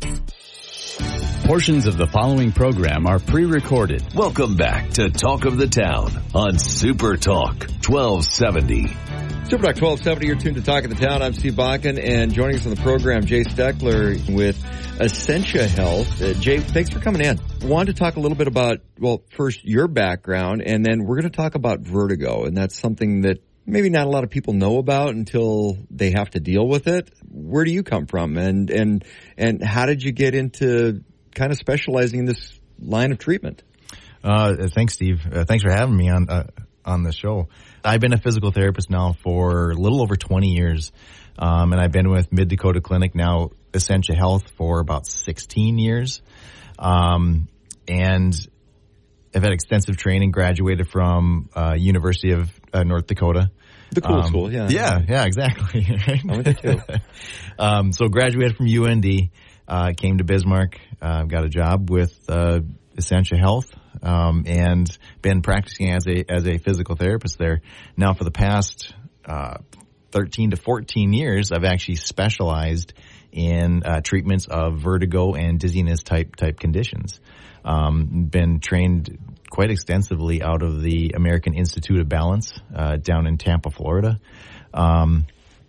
F: Portions of the following program are pre-recorded.
A: Welcome back to Talk of the Town on Super Talk twelve seventy.
B: Super Talk twelve seventy, you're tuned to Talk of the Town. I'm Steve Bakken, and joining us on the program, Jay Steckler with Essentia Health. Uh, Jay, thanks for coming in. I wanted to talk a little bit about, well, first your background, and then we're going to talk about vertigo, and that's something that maybe not a lot of people know about until they have to deal with it. Where do you come from, and and and how did you get into kind of specializing in this line of treatment?
G: Uh, thanks, Steve. Uh, thanks for having me on uh, on the show. I've been a physical therapist now for a little over twenty years, um, and I've been with Mid-Dakota Clinic, now Essentia Health, for about sixteen years. Um, and I've had extensive training, graduated from uh, University of uh, North Dakota.
B: The cool
G: um,
B: school, yeah.
G: Yeah, yeah, exactly.
B: I went there too.
G: um, so graduated from U N D, uh, came to Bismarck, uh, got a job with uh, Essentia Health. Um, and been practicing as a as a physical therapist there. Now, for the past uh, thirteen to fourteen years, I've actually specialized in uh, treatments of vertigo and dizziness type type conditions. Um, been trained quite extensively out of the American Institute of Balance uh, down in Tampa, Florida, um,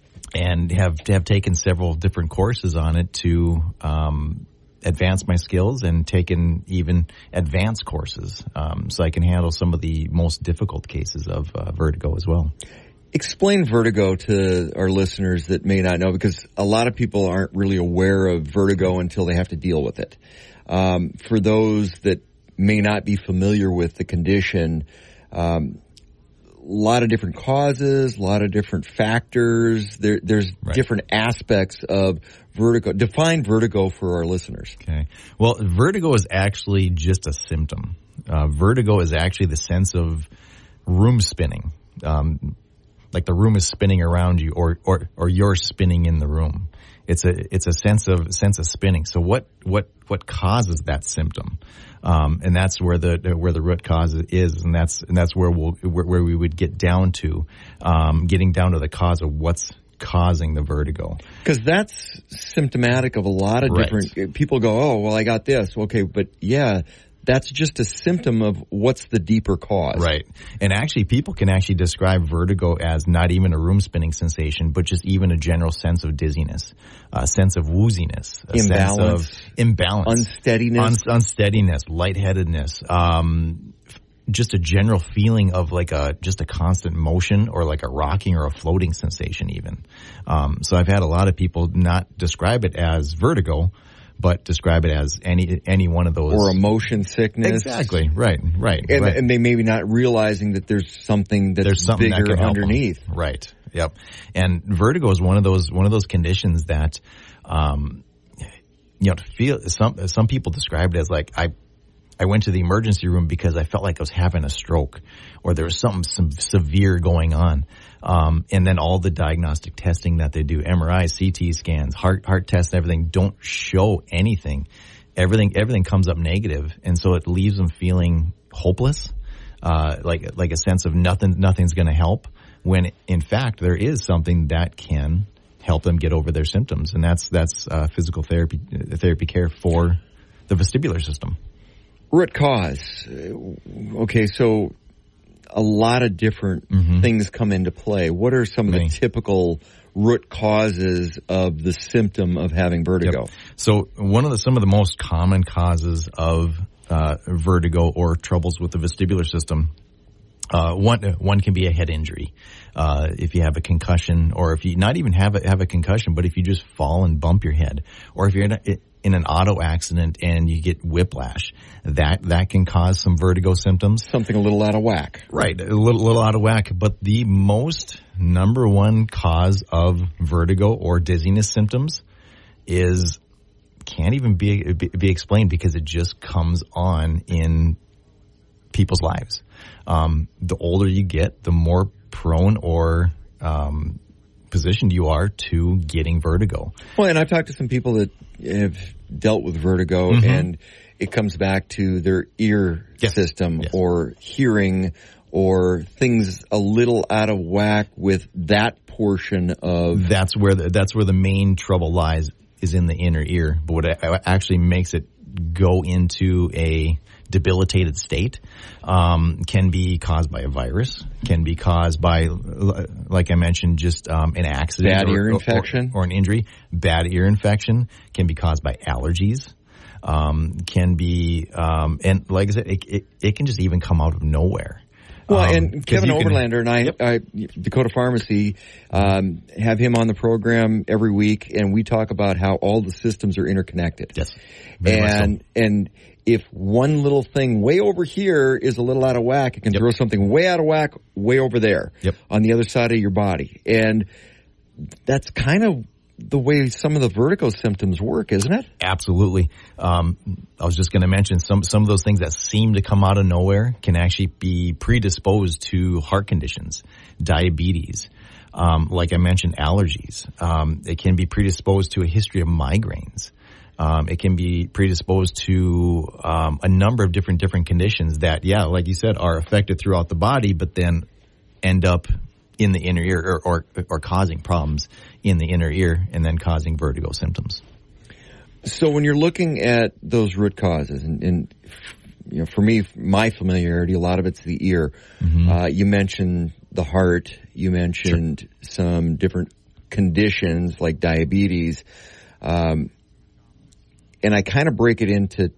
G: and have have taken several different courses on it to Um, advance my skills, and taken even advanced courses um, so I can handle some of the most difficult cases of uh, vertigo as well.
B: Explain vertigo to our listeners that may not know, because a lot of people aren't really aware of vertigo until they have to deal with it. Um, for those that may not be familiar with the condition, um, a lot of different causes, a lot of different factors. There, there's right. different aspects of vertigo. Define vertigo for our listeners.
G: Okay. Well, vertigo is actually just a symptom. Uh, vertigo is actually the sense of room spinning, um, like the room is spinning around you, or, or, or you're spinning in the room. It's a it's a sense of sense of spinning. So what what what causes that symptom? Um, and that's where the where the root cause is, and that's and that's where we'll where, where we would get down to, um, getting down to the cause of what's causing the vertigo.
B: Because that's symptomatic of a lot of
G: right.
B: different people. Go, oh well, I got this. Okay, but yeah. That's just a symptom of what's the deeper cause.
G: Right. And actually, people can actually describe vertigo as not even a room spinning sensation, but just even a general sense of dizziness, a sense of wooziness, a
B: imbalance,
G: sense of imbalance,
B: unsteadiness,
G: un- unsteadiness, lightheadedness, um, just a general feeling of like a, just a constant motion, or like a rocking or a floating sensation even. Um, so I've had a lot of people not describe it as vertigo, but describe it as any any one of those.
B: Or a motion sickness.
G: Exactly. Right, right.
B: And,
G: right.
B: and they maybe not realizing that there's something that's
G: there's something
B: bigger
G: that can
B: underneath.
G: Help them. Right. Yep. And vertigo is one of those one of those conditions that, um, you know, to feel some some people describe it as like I. I went to the emergency room because I felt like I was having a stroke, or there was something some severe going on. Um, and then all the diagnostic testing that they do, M R Is, C T scans, heart heart tests, everything, don't show anything. Everything everything comes up negative, and so it leaves them feeling hopeless, uh, like like a sense of nothing nothing's going to help. When in fact there is something that can help them get over their symptoms, and that's that's uh, physical therapy therapy care for the vestibular system.
B: Root cause. Okay, so a lot of different mm-hmm. things come into play. What are some of the typical root causes of the symptom of having vertigo?
G: Yep. So one of the some of the most common causes of uh, vertigo or troubles with the vestibular system, uh, one one can be a head injury. Uh, if you have a concussion, or if you not even have a, have a concussion, but if you just fall and bump your head, or if you're in a, in an auto accident and you get whiplash, that that can cause some vertigo symptoms.
B: Something a little out of whack.
G: Right, a little, little out of whack. But the most number one cause of vertigo or dizziness symptoms is can't even be, be be explained because it just comes on in people's lives. Um, the older you get, the more prone or um, positioned you are to getting vertigo.
B: Well, and I've talked to some people that have dealt with vertigo, mm-hmm. and it comes back to their ear yes. system yes. or hearing or things a little out of whack with that portion of...
G: That's where the, that's where the main trouble lies, is in the inner ear. But what actually makes it go into a debilitated state um, can be caused by a virus, can be caused by, like I mentioned, just um, an accident.
B: Bad
G: or,
B: ear infection.
G: Or, or an injury. Bad ear infection can be caused by allergies. Um, can be, um, and like I said, it, it, it can just even come out of nowhere.
B: Well,
G: um,
B: and Kevin Overlander and I,
G: yep.
B: I, Dakota Pharmacy, um, have him on the program every week, and we talk about how all the systems are interconnected.
G: Yes.
B: And, so. and if one little thing way over here is a little out of whack, it can yep. throw something way out of whack way over there
G: yep.
B: on the other side of your body. And that's kind of the way some of the vertigo symptoms work, isn't it?
G: Absolutely. Um, I was just going to mention some some of those things that seem to come out of nowhere can actually be predisposed to heart conditions, diabetes, um, like I mentioned, allergies. Um, it can be predisposed to a history of migraines. Um, it can be predisposed to um, a number of different different conditions that, yeah, like you said, are affected throughout the body, but then end up in the inner ear or, or, or causing problems in the inner ear and then causing vertigo symptoms.
B: So when you're looking at those root causes, and, and you know, for me, my familiarity, a lot of it's the ear. Mm-hmm. Uh, you mentioned the heart. You mentioned sure. some different conditions like diabetes. Um, and I kind of break it into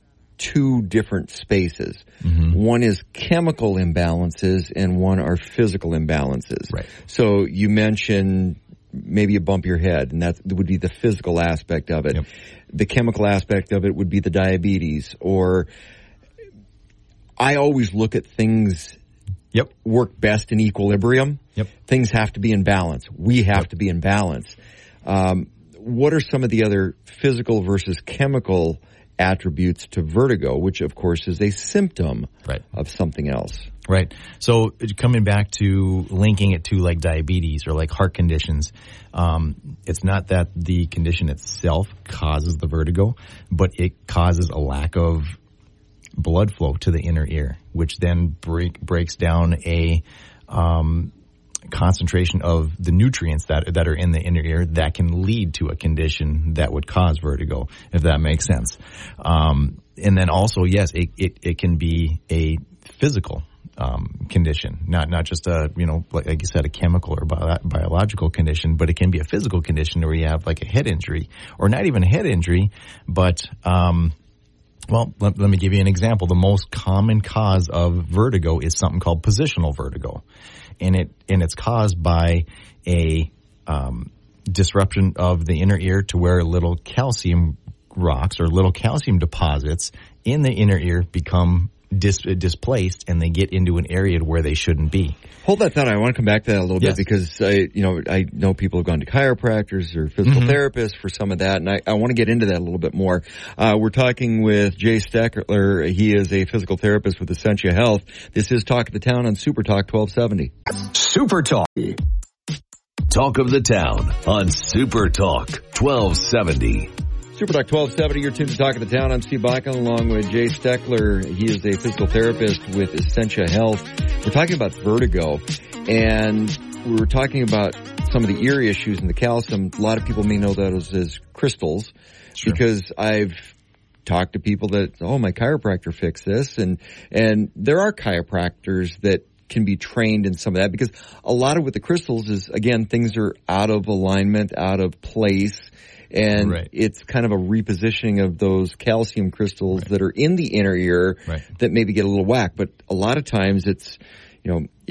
B: two different spaces. Mm-hmm. One is chemical imbalances and one are physical imbalances.
G: Right.
B: So you mentioned maybe you bump your head, and that would be the physical aspect of it.
G: Yep.
B: The chemical aspect of it would be the diabetes, or I always look at things
G: yep.
B: work best in equilibrium.
G: Yep.
B: Things have to be in balance. We have
G: yep.
B: to be in balance. Um, what are some of the other physical versus chemical attributes to vertigo, which of course is a symptom
G: right.
B: of something else?
G: Right. So coming back to linking it to like diabetes or like heart conditions, um, it's not that the condition itself causes the vertigo, but it causes a lack of blood flow to the inner ear, which then break, breaks down a um, concentration of the nutrients that that are in the inner ear that can lead to a condition that would cause vertigo, if that makes sense. Um, and then also, yes, it, it, it can be a physical um, condition, not not just a, you know, like, like you said, a chemical or bio- biological condition, but it can be a physical condition where you have like a head injury, or not even a head injury, but um, well, let, let me give you an example. The most common cause of vertigo is something called positional vertigo. And it and it's caused by a um, disruption of the inner ear to where little calcium rocks or little calcium deposits in the inner ear become dis- displaced, and they get into an area where they shouldn't be.
B: Hold that thought. I want to come back to that a little
G: yes.
B: bit, because I, you know, I know people have gone to chiropractors or physical mm-hmm. therapists for some of that, and I, I want to get into that a little bit more. Uh, we're talking with Jay Steckler. He is a physical therapist with Essentia Health. This is Talk of the Town on Super Talk twelve seventy.
E: Super Talk.
A: Talk of the Town on Super Talk twelve seventy.
B: Super Talk twelve seventy, you're tuned to Talk of the Town. I'm Steve Bachman along with Jay Steckler. He is a physical therapist with Essentia Health. We're talking about vertigo, and we were talking about some of the ear issues and the calcium. A lot of people may know that as, as crystals, sure. because I've talked to people that, oh, my chiropractor fixed this, and and there are chiropractors that can be trained in some of that, because a lot of with the crystals is, again, things are out of alignment, out of place. And
G: right.
B: it's kind of a repositioning of those calcium crystals right. that are in the inner ear
G: right.
B: that maybe get a little whack. But a lot of times it's, you know, if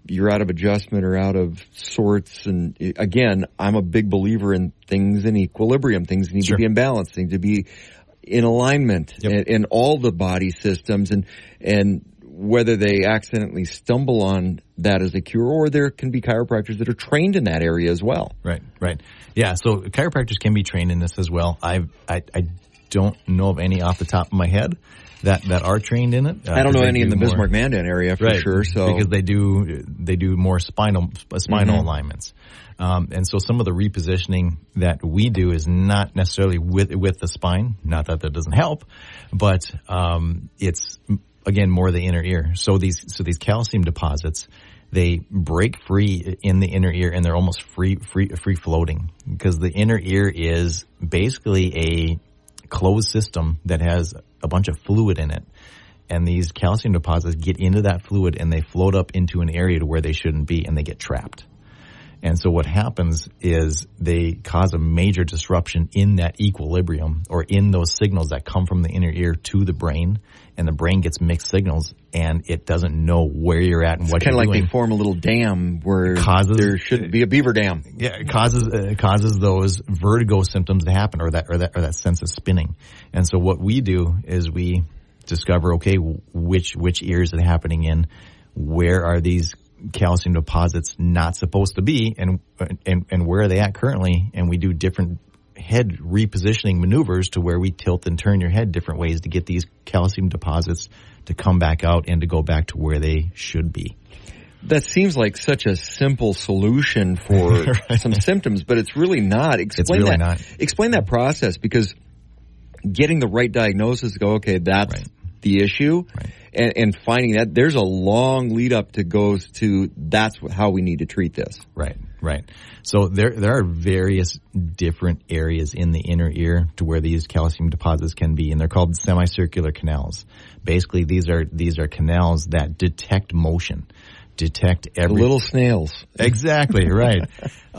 B: you're out of adjustment or out of sorts. And again, I'm a big believer in things in equilibrium. Things need
G: Sure.
B: to be in balance. Things to be in alignment
G: Yep.
B: in, in all the body systems, and and whether they accidentally stumble on that as a cure, or there can be chiropractors that are trained in that area as well.
G: Right, right. Yeah, so chiropractors can be trained in this as well. I've, I I don't know of any off the top of my head that, that are trained in it. Uh,
B: I don't know
G: they
B: any in
G: do
B: the
G: more-
B: Bismarck-Mandan area for
G: right,
B: sure. So
G: because they do they do more spinal spinal
B: Mm-hmm.
G: alignments, um, and so some of the repositioning that we do is not necessarily with with the spine. Not that that doesn't help, but um, it's again more the inner ear. So these so these calcium deposits, they break free in the inner ear, and they're almost free free free floating, because the inner ear is basically a closed system that has a bunch of fluid in it. And these calcium deposits get into that fluid and they float up into an area to where they shouldn't be, and they get trapped. And so what happens is they cause a major disruption in that equilibrium, or in those signals that come from the inner ear to the brain, and the brain gets mixed signals and it doesn't know where you're at and what
B: kind
G: you're
B: of like
G: doing.
B: they form a little dam where
G: Causes-
B: there shouldn't be a beaver dam.
G: Yeah, it causes uh, causes those vertigo symptoms to happen, or that or that or that sense of spinning. And so what we do is we discover, okay, which which ear is it happening in? Where are these calcium deposits not supposed to be, and and and where are they at currently? And we do different head repositioning maneuvers to where we tilt and turn your head different ways to get these calcium deposits to come back out and to go back to where they should be.
B: That seems like such a simple solution for
G: Right.
B: some symptoms, but it's really not. Explain
G: really
B: that.
G: not.
B: Explain that process, because getting the right diagnosis to go, okay, that's
G: Right.
B: the issue,
G: Right.
B: and, and finding that there's a long lead up to goes to that's how we need to treat this.
G: Right, right. So there there are various different areas in the inner ear to where these calcium deposits can be, and they're called semicircular canals. Basically, these are these are canals that detect motion, detect every
B: Little snails.
G: Exactly, right.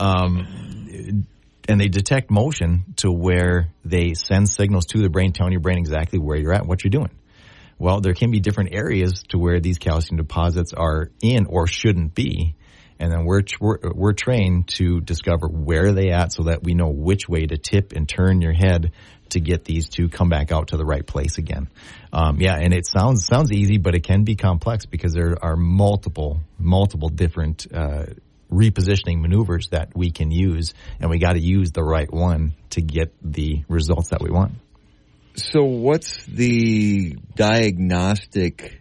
G: Um, and they detect motion to where they send signals to the brain, telling your brain exactly where you're at, what you're doing. Well, there can be different areas to where these calcium deposits are in or shouldn't be. And then we're, we're, we're trained to discover where they at so that we know which way to tip and turn your head to get these to come back out to the right place again. Um, yeah, and it sounds sounds easy, but it can be complex because there are multiple, multiple different uh, repositioning maneuvers that we can use, and we got to use the right one to get the results that we want.
B: So what's the diagnostic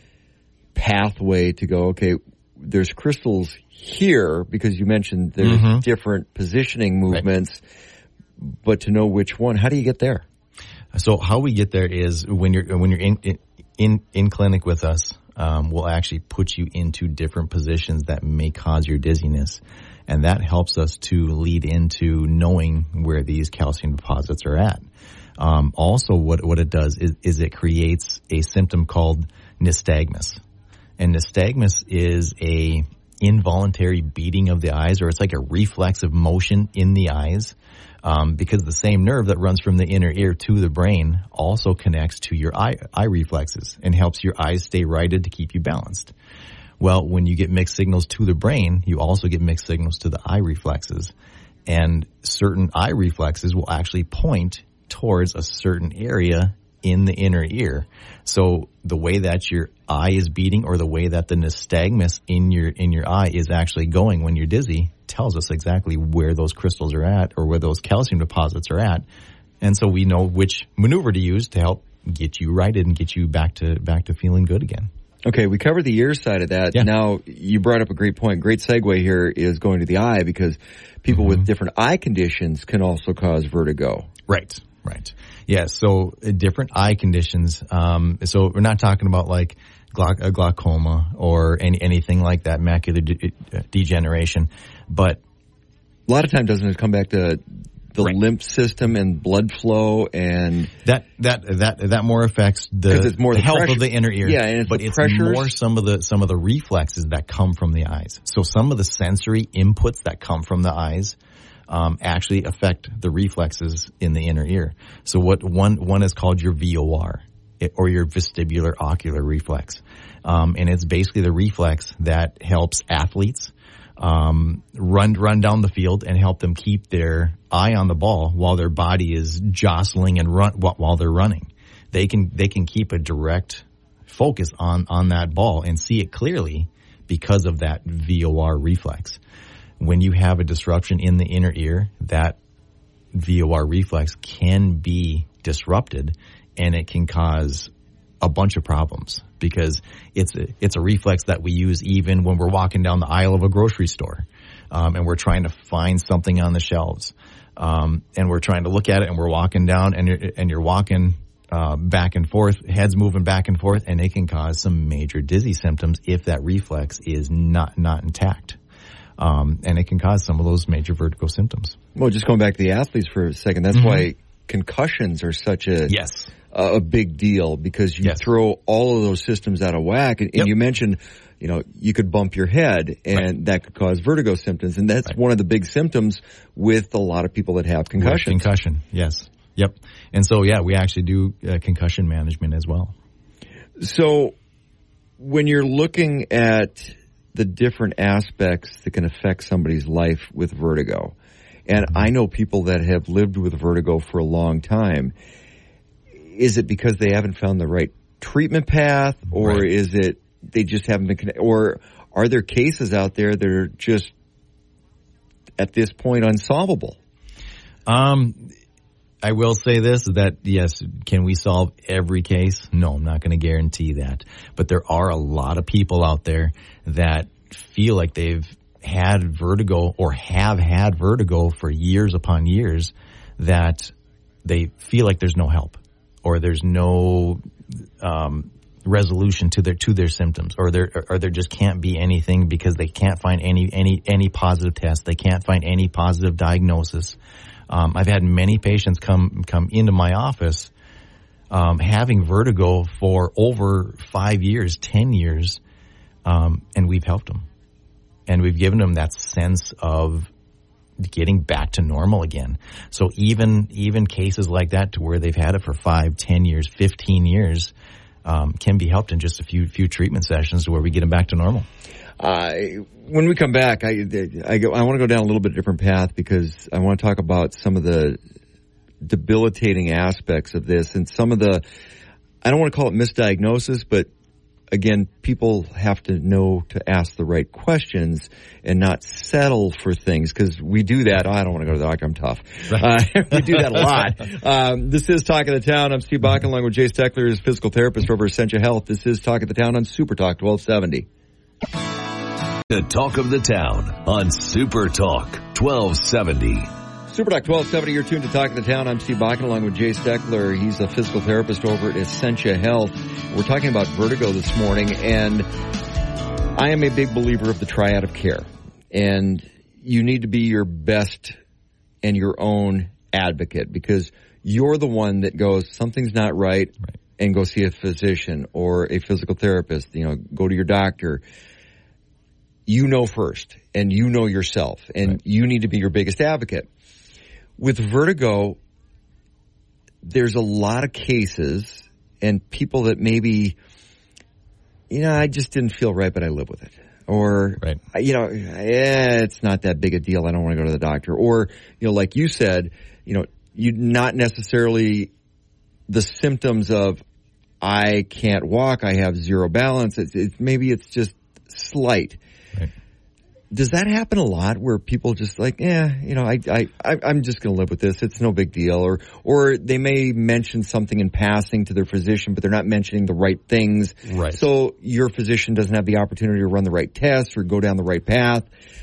B: pathway to go, okay, there's crystals here, because you mentioned there's
G: Mhm.
B: different positioning movements, but to know which one, how do you get there?
G: So how we get there is when you're when you're in in in clinic with us, um, we'll actually put you into different positions that may cause your dizziness, and that helps us to lead into knowing where these calcium deposits are at. Um, also, what what it does is, is it creates a symptom called nystagmus, and nystagmus is a involuntary beating of the eyes, or it's like a reflexive motion in the eyes, um, because the same nerve that runs from the inner ear to the brain also connects to your eye, eye reflexes and helps your eyes stay righted to keep you balanced. Well, when you get mixed signals to the brain, you also get mixed signals to the eye reflexes, and certain eye reflexes will actually point towards a certain area in the inner ear. So the way that your eye is beating, or the way that the nystagmus in your in your eye is actually going when you're dizzy, tells us exactly where those crystals are at, or where those calcium deposits are at. And so we know which maneuver to use to help get you righted and get you back to back to feeling good again.
B: Okay, we covered the ear side of that.
G: Yeah.
B: Now, you brought up a great point. Great segue here is going to the eye, because people
G: Mm-hmm.
B: with different eye conditions can also cause vertigo.
G: Right, right. Yeah, so uh, different eye conditions. Um, so we're not talking about like glauc- uh, glaucoma or any, anything like that, macular de- uh, degeneration. But
B: A lot of time doesn't it come back to the
G: Right.
B: lymph system and blood flow, and
G: that that that that more affects the,
B: 'Cause it's more
G: the
B: the
G: health
B: pressure-
G: of the inner ear.
B: Yeah, and it's
G: but
B: the
G: it's
B: pressures.
G: more some of the some of the reflexes that come from the eyes. So some of the sensory inputs that come from the eyes um, actually affect the reflexes in the inner ear. So what one one is called your V O R, or your vestibular ocular reflex. Um, and it's basically the reflex that helps athletes um, run run down the field and help them keep their eye on the ball while their body is jostling and run while they're running. They can they can keep a direct focus on, on that ball and see it clearly because of that V O R reflex. When you have a disruption in the inner ear, that V O R reflex can be disrupted, and it can cause a bunch of problems because it's a, it's a reflex that we use even when we're walking down the aisle of a grocery store, um, and we're trying to find something on the shelves, um, and we're trying to look at it, and we're walking down, and you're, and you're walking uh, back and forth, heads moving back and forth, and it can cause some major dizzy symptoms if that reflex is not not intact. Um, and it can cause some of those major vertigo symptoms.
B: Well, just going back to the athletes for a second, that's mm-hmm. why concussions are such a
G: yes.
B: a, a big deal, because you
G: yes.
B: throw all of those systems out of whack. And, and
G: yep.
B: you mentioned, you know, you could bump your head, and right. that could cause vertigo symptoms. And that's right. one of the big symptoms with a lot of people that have concussions.
G: With concussion, yes. Yep. And so, yeah, we actually do uh, concussion management as well.
B: So when you're looking at the different aspects that can affect somebody's life with vertigo, and I know people that have lived with vertigo for a long time, is it because they haven't found the right treatment path, or right. is it they just haven't been connected, or are there cases out there that are just at this point unsolvable?
G: Um, I will say this, that yes, can we solve every case? No, I'm not going to guarantee that. But there are a lot of people out there that feel like they've had vertigo or have had vertigo for years upon years, that they feel like there's no help, or there's no um, resolution to their to their symptoms, or there or there just can't be anything because they can't find any any any positive test. They can't find any positive diagnosis. Um, I've had many patients come come into my office um, having vertigo for over five years, ten years, um, and we've helped them. And we've given them that sense of getting back to normal again. So even even cases like that, to where they've had it for five, ten years, fifteen years, um, can be helped in just a few few treatment sessions to where we get them back to normal.
B: Uh, when we come back, I, I, go, I want to go down a little bit different path, because I want to talk about some of the debilitating aspects of this, and some of the, I don't want to call it misdiagnosis, but again, people have to know to ask the right questions and not settle for things, because we do that. Oh, I don't want to go to the doctor, I'm tough. Uh, we do that a lot. Um, this is Talk of the Town. I'm Steve Bakken, along with Jay Steckler, his physical therapist over Essentia Health. This is Talk of the Town on Super Talk twelve seventy.
A: The Talk of the Town on Super Talk twelve seventy.
B: Super Talk twelve seventy, you're tuned to Talk of the Town. I'm Steve Bakken, along with Jay Steckler. He's a physical therapist over at Essentia Health. We're talking about vertigo this morning, and I am a big believer of the triad of care. And you need to be your best and your own advocate, because you're the one that goes, something's not right, right. and go see a physician or a physical therapist, you know, go to your doctor. You know first, and you know yourself, and right. you need to be your biggest advocate. With vertigo, there's a lot of cases and people that maybe, you know, I just didn't feel right, but I live with it. Or, right. you know, yeah, it's not that big a deal. I don't want to go to the doctor. Or, you know, like you said, you know, you not necessarily the symptoms of, I can't walk, I have zero balance. It's, it's maybe it's just slight. Right. Does that happen a lot, where people just like, yeah, you know, I, I, I I'm just going to live with this. It's no big deal. Or, or they may mention something in passing to their physician, but they're not mentioning the right things.
G: Right.
B: So your physician doesn't have the opportunity to run the right tests or go down the right path.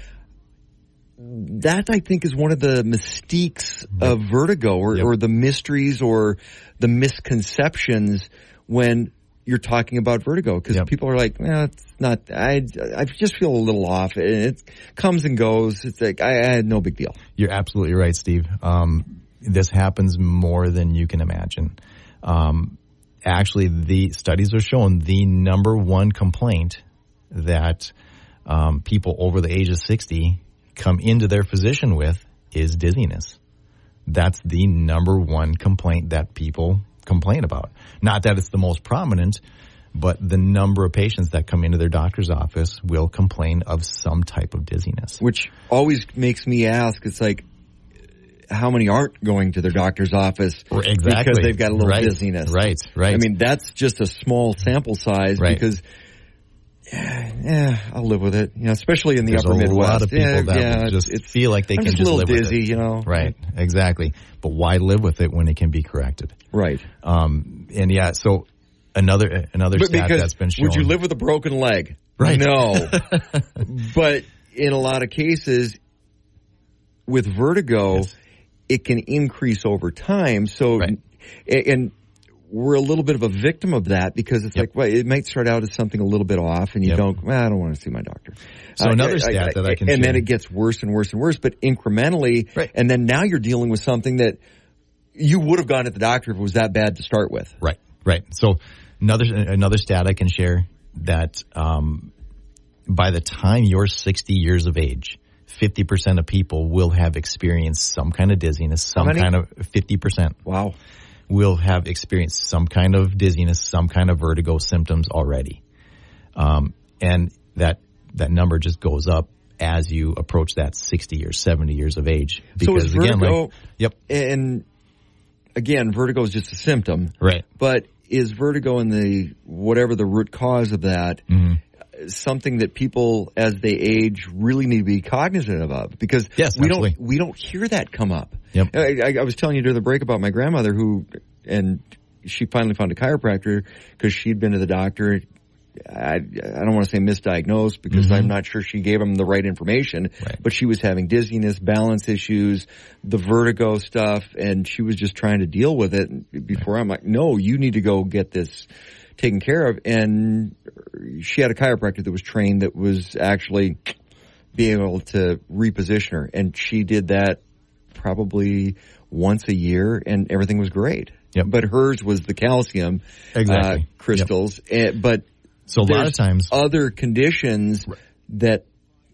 B: That, I think, is one of the mystiques right. of vertigo, or, yep. or the mysteries or the misconceptions when you're talking about vertigo, because yep. people are like, well, it's not, I, I just feel a little off. It comes and goes. It's like, I, I had no big deal.
G: You're absolutely right, Steve. Um, this happens more than you can imagine. Um, actually, the studies are showing the number one complaint that um, people over the age of sixty come into their physician with is dizziness. That's the number one complaint that people complain about. Not that it's the most prominent, but the number of patients that come into their doctor's office will complain of some type of dizziness.
B: Which always makes me ask, it's like, how many aren't going to their doctor's office
G: exactly.
B: because they've got a little
G: right.
B: dizziness?
G: Right, right.
B: I mean, that's just a small sample size
G: right.
B: because, yeah, yeah, I'll live with it. You know, especially in the
G: There's
B: upper
G: a
B: Midwest.
G: lot of people
B: yeah,
G: that
B: yeah,
G: just
B: it's,
G: feel like they
B: I'm
G: can
B: just
G: just
B: a little
G: live
B: dizzy,
G: with it.
B: you know.
G: Right, exactly. But why live with it when it can be corrected?
B: Right.
G: Um, and yeah, so another another
B: but
G: stat
B: because,
G: that's been shown.
B: Would you live with a broken leg?
G: Right.
B: No. But in a lot of cases, with vertigo, yes. it can increase over time. So,
G: right.
B: and we're a little bit of a victim of that because it's yep. like, well, it might start out as something a little bit off, and you yep. don't. Well, I don't want to see my doctor.
G: So uh, another stat I, I, that I can,
B: and
G: share.
B: then it gets worse and worse and worse, but incrementally,
G: right.
B: and then now you're dealing with something that you would have gone to the doctor if it was that bad to start with.
G: Right, right. So another another stat I can share that um, by the time you're sixty years of age, fifty percent of people will have experienced some kind of dizziness, some kind of fifty percent.
B: Wow.
G: Will have experienced some kind of dizziness, some kind of vertigo symptoms already. Um, and that that number just goes up as you approach that sixty or seventy years of age.
B: Because so is vertigo,
G: again, like, yep.
B: And again, vertigo is just a symptom.
G: Right.
B: But is vertigo in the, whatever the root cause of that, mm-hmm. something that people as they age really need to be cognizant of? Because
G: yes,
B: we
G: absolutely.
B: don't we don't hear that come up.
G: Yep.
B: I, I was telling you during the break about my grandmother who, and she finally found a chiropractor because she'd been to the doctor. I, I don't want to say misdiagnosed because mm-hmm. I'm not sure she gave him the right information,
G: right.
B: but she was having dizziness, balance issues, the vertigo stuff, and she was just trying to deal with it. Before right. I'm like, no, you need to go get this taken care of. And she had a chiropractor that was trained that was actually being able to reposition her, and she did that probably once a year, and everything was great.
G: Yep.
B: But hers was the calcium
G: exactly.
B: uh, crystals, yep. and, but
G: so a lot of times
B: other conditions right. that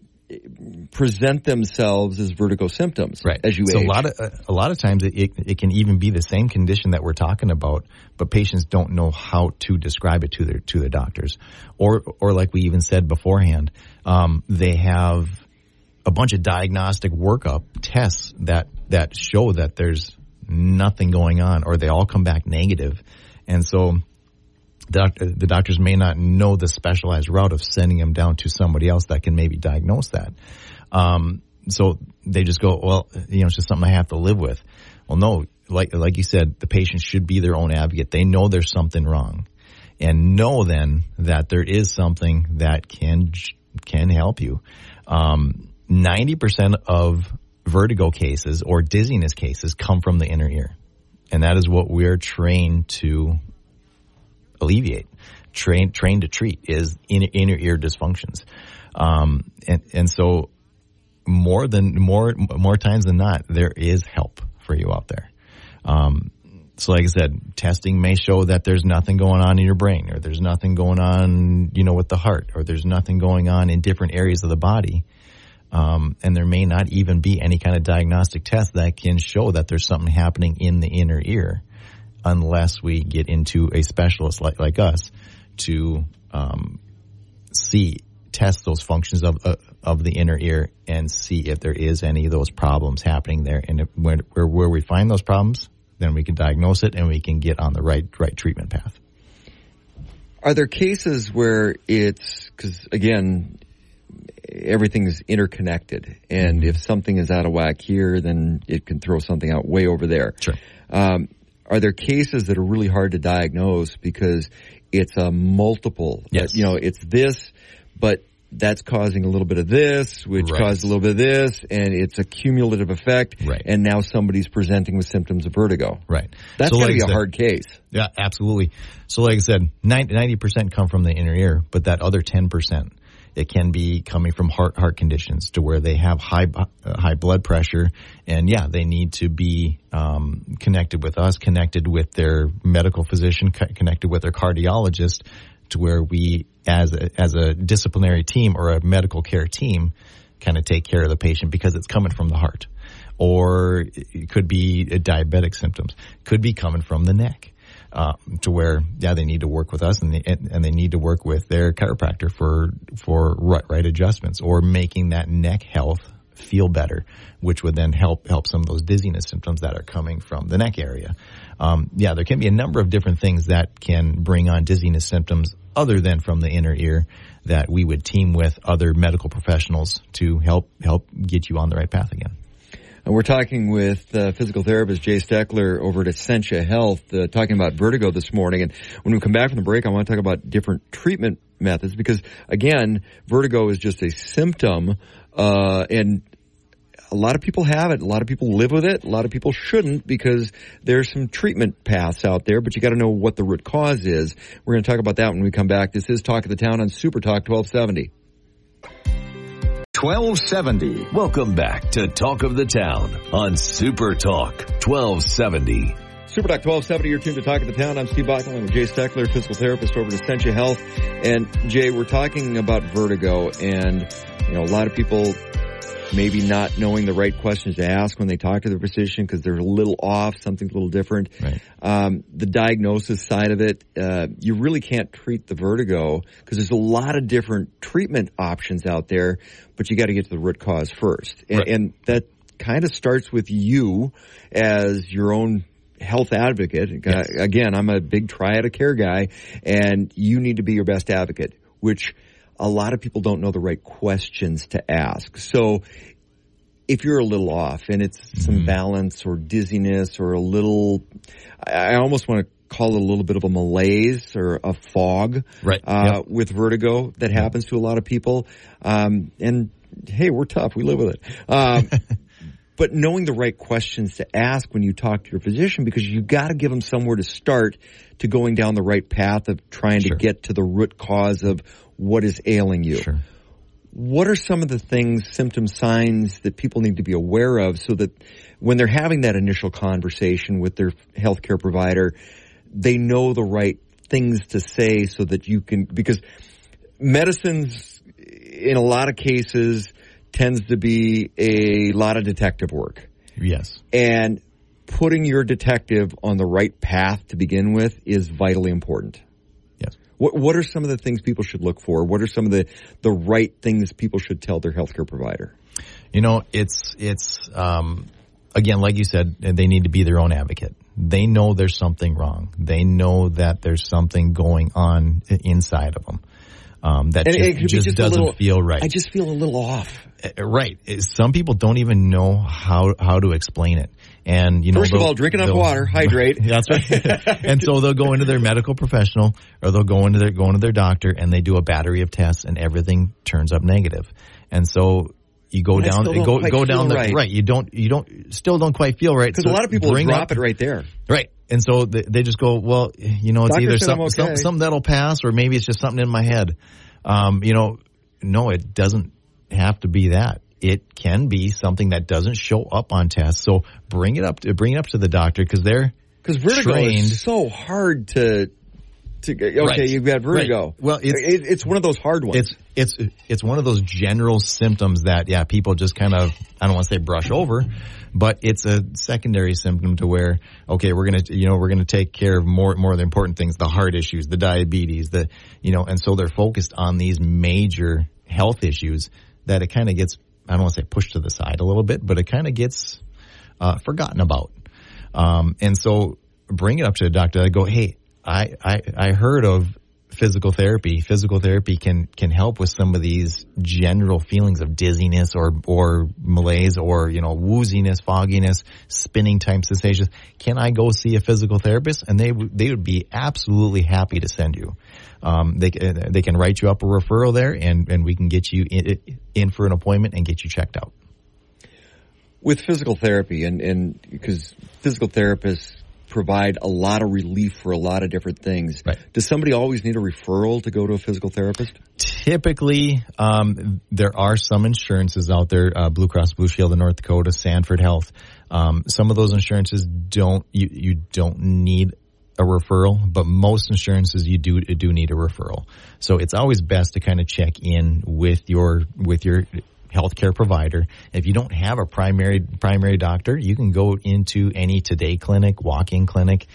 B: present themselves as vertigo symptoms
G: right.
B: as you
G: so
B: age.
G: a lot of uh, a lot of times it, it, it can even be the same condition that we're talking about, but patients don't know how to describe it to their to their doctors, or or like we even said beforehand, um, they have a bunch of diagnostic workup tests that that show that there's nothing going on, or they all come back negative, and so the, doctor, the doctors may not know the specialized route of sending them down to somebody else that can maybe diagnose that. Um, so they just go, well, you know, it's just something I have to live with. Well, no, like like you said, the patient should be their own advocate. They know there's something wrong, and know then that there is something that can can help you. Um, ninety percent of vertigo cases or dizziness cases come from the inner ear, and that is what we're trained to alleviate, trained trained to treat is inner, inner ear dysfunctions, um, and and so more than more more times than not, there is help for you out there. Um, so, like I said, testing may show that there's nothing going on in your brain, or there's nothing going on, you know, with the heart, or there's nothing going on in different areas of the body. Um, and there may not even be any kind of diagnostic test that can show that there's something happening in the inner ear, unless we get into a specialist like, like us to um, see, test those functions of uh, of the inner ear and see if there is any of those problems happening there. And if, where, where where we find those problems, then we can diagnose it and we can get on the right right treatment path.
B: Are there cases where it's, because again, everything is interconnected, and if something is out of whack here, then it can throw something out way over there.
G: Sure.
B: Um, are there cases that are really hard to diagnose because it's a multiple?
G: Yes.
B: You know, it's this, but that's causing a little bit of this, which
G: right.
B: caused a little bit of this, and it's a cumulative effect.
G: Right.
B: And now somebody's presenting with symptoms of vertigo.
G: Right.
B: That's
G: so
B: going
G: like
B: to be a
G: said,
B: hard case.
G: Yeah, absolutely. So like I said, ninety percent come from the inner ear, but that other ten percent, it can be coming from heart heart conditions to where they have high uh, high blood pressure, and yeah, they need to be um, connected with us, connected with their medical physician, co- connected with their cardiologist, to where we, as a, as a disciplinary team or a medical care team, kind of take care of the patient because it's coming from the heart, or it could be a diabetic symptoms, could be coming from the neck. uh, to where, yeah, they need to work with us and they, and they need to work with their chiropractor for, for right, right adjustments or making that neck health feel better, which would then help help some of those dizziness symptoms that are coming from the neck area. Um, yeah, there can be a number of different things that can bring on dizziness symptoms other than from the inner ear that we would team with other medical professionals to help help get you on the right path again.
B: And we're talking with uh, physical therapist Jay Steckler over at Essentia Health, uh, talking about vertigo this morning. And when we come back from the break, I want to talk about different treatment methods because, again, vertigo is just a symptom, uh, and a lot of people have it. A lot of people live with it. A lot of people shouldn't because there's some treatment paths out there, but you got to know what the root cause is. We're going to talk about that when we come back. This is Talk of the Town on Super Talk twelve seventy.
E: twelve seventy.
A: Welcome back to Talk of the Town on Super Talk twelve seventy.
B: Super Talk twelve seventy, you're tuned to Talk of the Town. I'm Steve Bachman. I'm with Jay Steckler, physical therapist over at Essentia Health. And Jay, we're talking about vertigo, and you know, a lot of people maybe not knowing the right questions to ask when they talk to their physician because they're a little off, something's a little different.
G: Right.
B: Um, the diagnosis side of it, uh, you really can't treat the vertigo because there's a lot of different treatment options out there, but you got to get to the root cause first. And,
G: Right.
B: and that kind of starts with you as your own health advocate.
G: Yes.
B: Again, I'm a big triad of care guy, and you need to be your best advocate, which a lot of people don't know the right questions to ask. So if you're a little off and it's mm-hmm. some balance or dizziness or a little, I almost want to call it a little bit of a malaise or a fog
G: right.
B: uh,
G: yep.
B: with vertigo that happens to a lot of people. Um, and hey, we're tough. We live with it. Um, but knowing the right questions to ask when you talk to your physician, because you got to give them somewhere to start to going down the right path of trying
G: Sure.
B: to get to the root cause of what is ailing you.
G: Sure.
B: What are some of the things, symptoms, signs that people need to be aware of so that when they're having that initial conversation with their healthcare provider, they know the right things to say so that you can, because medicine's in a lot of cases tends to be a lot of detective work.
G: Yes.
B: And putting your detective on the right path to begin with is vitally important.
G: Yes.
B: What What are some of the things people should look for? What are some of the, the right things people should tell their healthcare provider?
G: You know, it's, it's, um, again, like you said, they need to be their own advocate. They know there's something wrong. They know that there's something going on inside of them. Um, that
B: and
G: just,
B: it could
G: just
B: be just
G: doesn't
B: a little,
G: feel right.
B: I just feel a little off.
G: Uh, Right. Some people don't even know how, how to explain it. And, you know,
B: First of all, drink enough water, hydrate.
G: That's right. And so they'll go into their medical professional or they'll go into their, go into their doctor and they do a battery of tests and everything turns up negative. And so you go
B: And I
G: down,
B: still don't
G: go,
B: quite
G: go down
B: feel
G: the,
B: right.
G: right. You don't, you don't, still don't quite feel right.
B: Because
G: So
B: a lot of people
G: bring
B: drop
G: up,
B: it right there.
G: Right. And so they, they just go, well, you know, it's
B: Doctor
G: either
B: said
G: some,
B: I'm
G: some,
B: okay.
G: something that'll pass or maybe it's just something in my head. Um, you know, no, it doesn't have to be that. It can be something that doesn't show up on tests. So bring it up to, bring it up to the doctor because they're
B: Because vertigo
G: trained.
B: is so hard to, to okay,
G: Right.
B: you've got vertigo.
G: Right. Well, it's,
B: it, it's one of those hard ones.
G: It's it's it's one of those general symptoms that yeah people just kind of I don't want to say brush over, but it's a secondary symptom to where okay we're gonna you know we're gonna take care of more more of the important things, the heart issues, the diabetes, the you know and so they're focused on these major health issues that it kind of gets I don't want to say pushed to the side a little bit, but it kind of gets uh, forgotten about. Um, and so bring it up to the doctor. I go, hey, I, I, I heard of physical therapy. Physical therapy can, can help with some of these general feelings of dizziness or, or malaise or, you know, wooziness, fogginess, spinning type sensations. Can I go see a physical therapist? And they, they would be absolutely happy to send you. Um, they, they can write you up a referral there and, and we can get you in, in for an appointment and get you checked out.
B: With physical therapy, and, and because physical therapists provide a lot of relief for a lot of different things.
G: Right.
B: Does somebody always need a referral to go to a physical therapist?
G: Typically, um, there are some insurances out there, uh, Blue Cross Blue Shield of North Dakota, Sanford Health. Um, some of those insurances don't, you, you don't need a referral, but most insurances you do, do need a referral. So it's always best to kind of check in with your, with your healthcare provider. If you don't have a primary primary doctor, you can go into any Today clinic, walk-in clinic,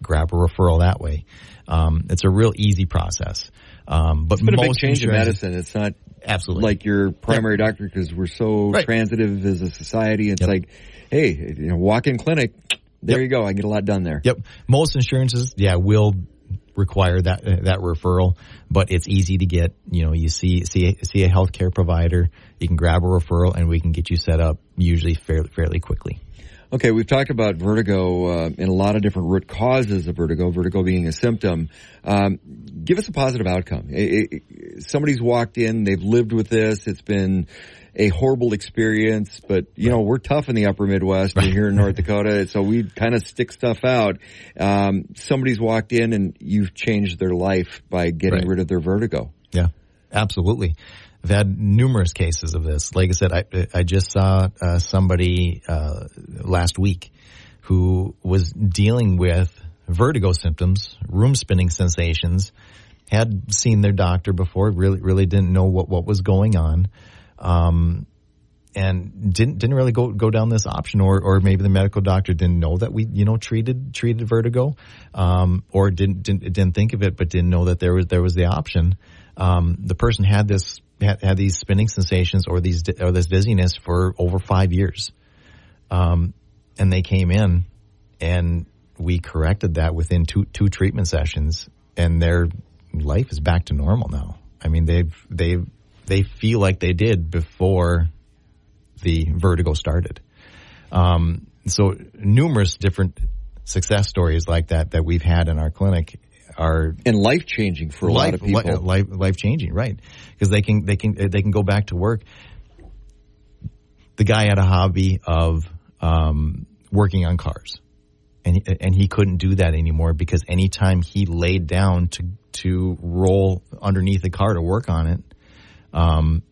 G: grab a referral that way. Um, it's a real easy process. Um, but
B: it's been
G: most
B: a big change in
G: insurance-
B: medicine. It's not
G: Absolutely.
B: like your primary
G: Yep.
B: doctor because we're so
G: Right.
B: transitive as a society. It's
G: Yep.
B: like, hey, you know, walk-in clinic. There
G: Yep.
B: you go. I get a lot done there.
G: Yep. Most insurances, yeah, will require that uh, that referral, but it's easy to get. You know, you see see see a healthcare provider, you can grab a referral, and we can get you set up usually fairly fairly quickly.
B: Okay, we've talked about vertigo uh, and a lot of different root causes of vertigo, vertigo being a symptom. Um, give us a positive outcome. It, it, somebody's walked in, they've lived with this, it's been a horrible experience, but, you know, we're tough in the upper Midwest and here in North Dakota, so we kind of stick stuff out. Um, somebody's walked in and you've changed their life by getting
G: Right.
B: rid of their vertigo.
G: Yeah, absolutely. I've had numerous cases of this. Like I said, I, I just saw uh, somebody uh, last week who was dealing with vertigo symptoms, room spinning sensations, had seen their doctor before, really really didn't know what, what was going on, um, and didn't didn't really go go down this option, or or maybe the medical doctor didn't know that we you know treated treated vertigo, um, or didn't, didn't didn't think of it, but didn't know that there was there was the option. Um, the person had this had, had these spinning sensations or these or this dizziness for over five years, um, and they came in, and we corrected that within two two treatment sessions, and their life is back to normal now. I mean, they've they they feel like they did before the vertigo started. Um, so numerous different success stories like that that we've had in our clinic are
B: And life-changing for a
G: life,
B: lot of people.
G: Life, life changing, right? Because they can they can they can go back to work. The guy had a hobby of um, working on cars, and he, and he couldn't do that anymore because anytime he laid down to to roll underneath the car to work on it, um,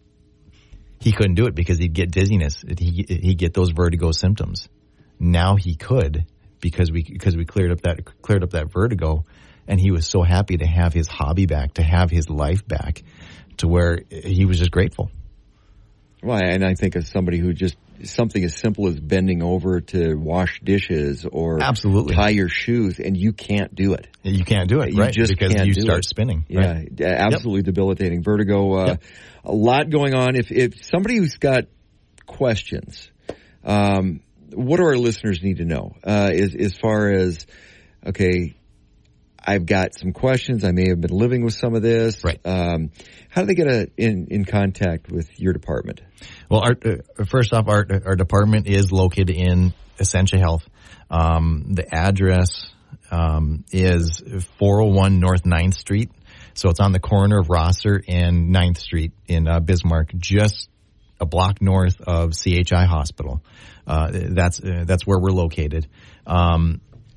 G: he couldn't do it because he'd get dizziness. He he'd get those vertigo symptoms. Now he could because we because we cleared up that cleared up that vertigo, and he was so happy to have his hobby back, to have his life back, to where he was just grateful.
B: Well, and I think as somebody who just something as simple as bending over to wash dishes or
G: Absolutely.
B: tie your shoes, and you can't do it.
G: You can't do it,
B: You
G: right?
B: just
G: because
B: can't
G: you
B: do
G: start
B: it.
G: spinning.
B: Yeah,
G: Right?
B: absolutely debilitating. Vertigo, uh,
G: Yep.
B: a lot going on. If if somebody who's got questions, um, what do our listeners need to know? Uh, as as far as okay, I've got some questions. I may have been living with some of this.
G: Right.
B: Um, how do they get a, in in contact with your department?
G: Well, our, uh, first off, our our department is located in Essentia Health. Um, the address um, is four oh one North ninth Street. So it's on the corner of Rosser and ninth Street in uh, Bismarck, just a block north of C H I Hospital. Uh, that's uh, that's where we're located. Um,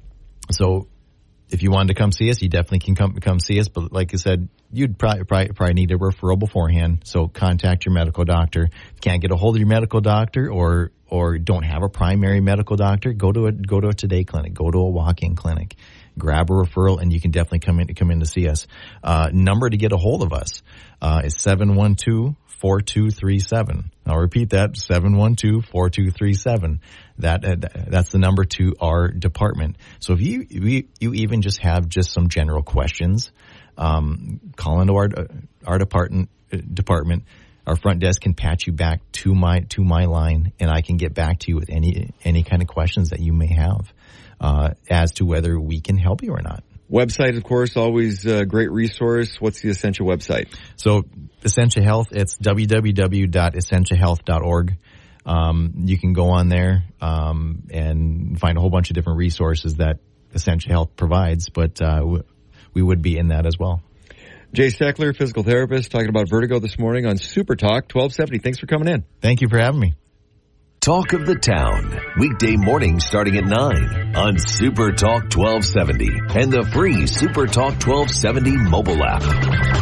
G: so if you wanted to come see us, you definitely can come come see us. But like I said, you'd probably, probably, probably need a referral beforehand. So contact your medical doctor. If you can't get a hold of your medical doctor or or don't have a primary medical doctor, go to a go to a Today clinic, go to a walk-in clinic, grab a referral, and you can definitely come in come in to see us. Uh, number to get a hold of us uh, is seven one two, four two three seven. I'll repeat that, seven one two, four two three seven. That uh, that's the number to our department. So if you you, you even just have just some general questions, um, call into our our department department. Our front desk can patch you back to my to my line, and I can get back to you with any any kind of questions that you may have uh, as to whether we can help you or not.
B: Website, of course, always a great resource. What's the Essentia website?
G: So Essentia Health, it's w w w dot essentia health dot org. Um, you can go on there um, and find a whole bunch of different resources that Essentia Health provides, but uh, w- we would be in that as well.
B: Jay Steckler, physical therapist, talking about vertigo this morning on Super Talk twelve seventy. Thanks for coming in.
G: Thank you for having me.
A: Talk of the Town, weekday mornings starting at nine on Super Talk twelve seventy and the free Super Talk twelve seventy mobile app.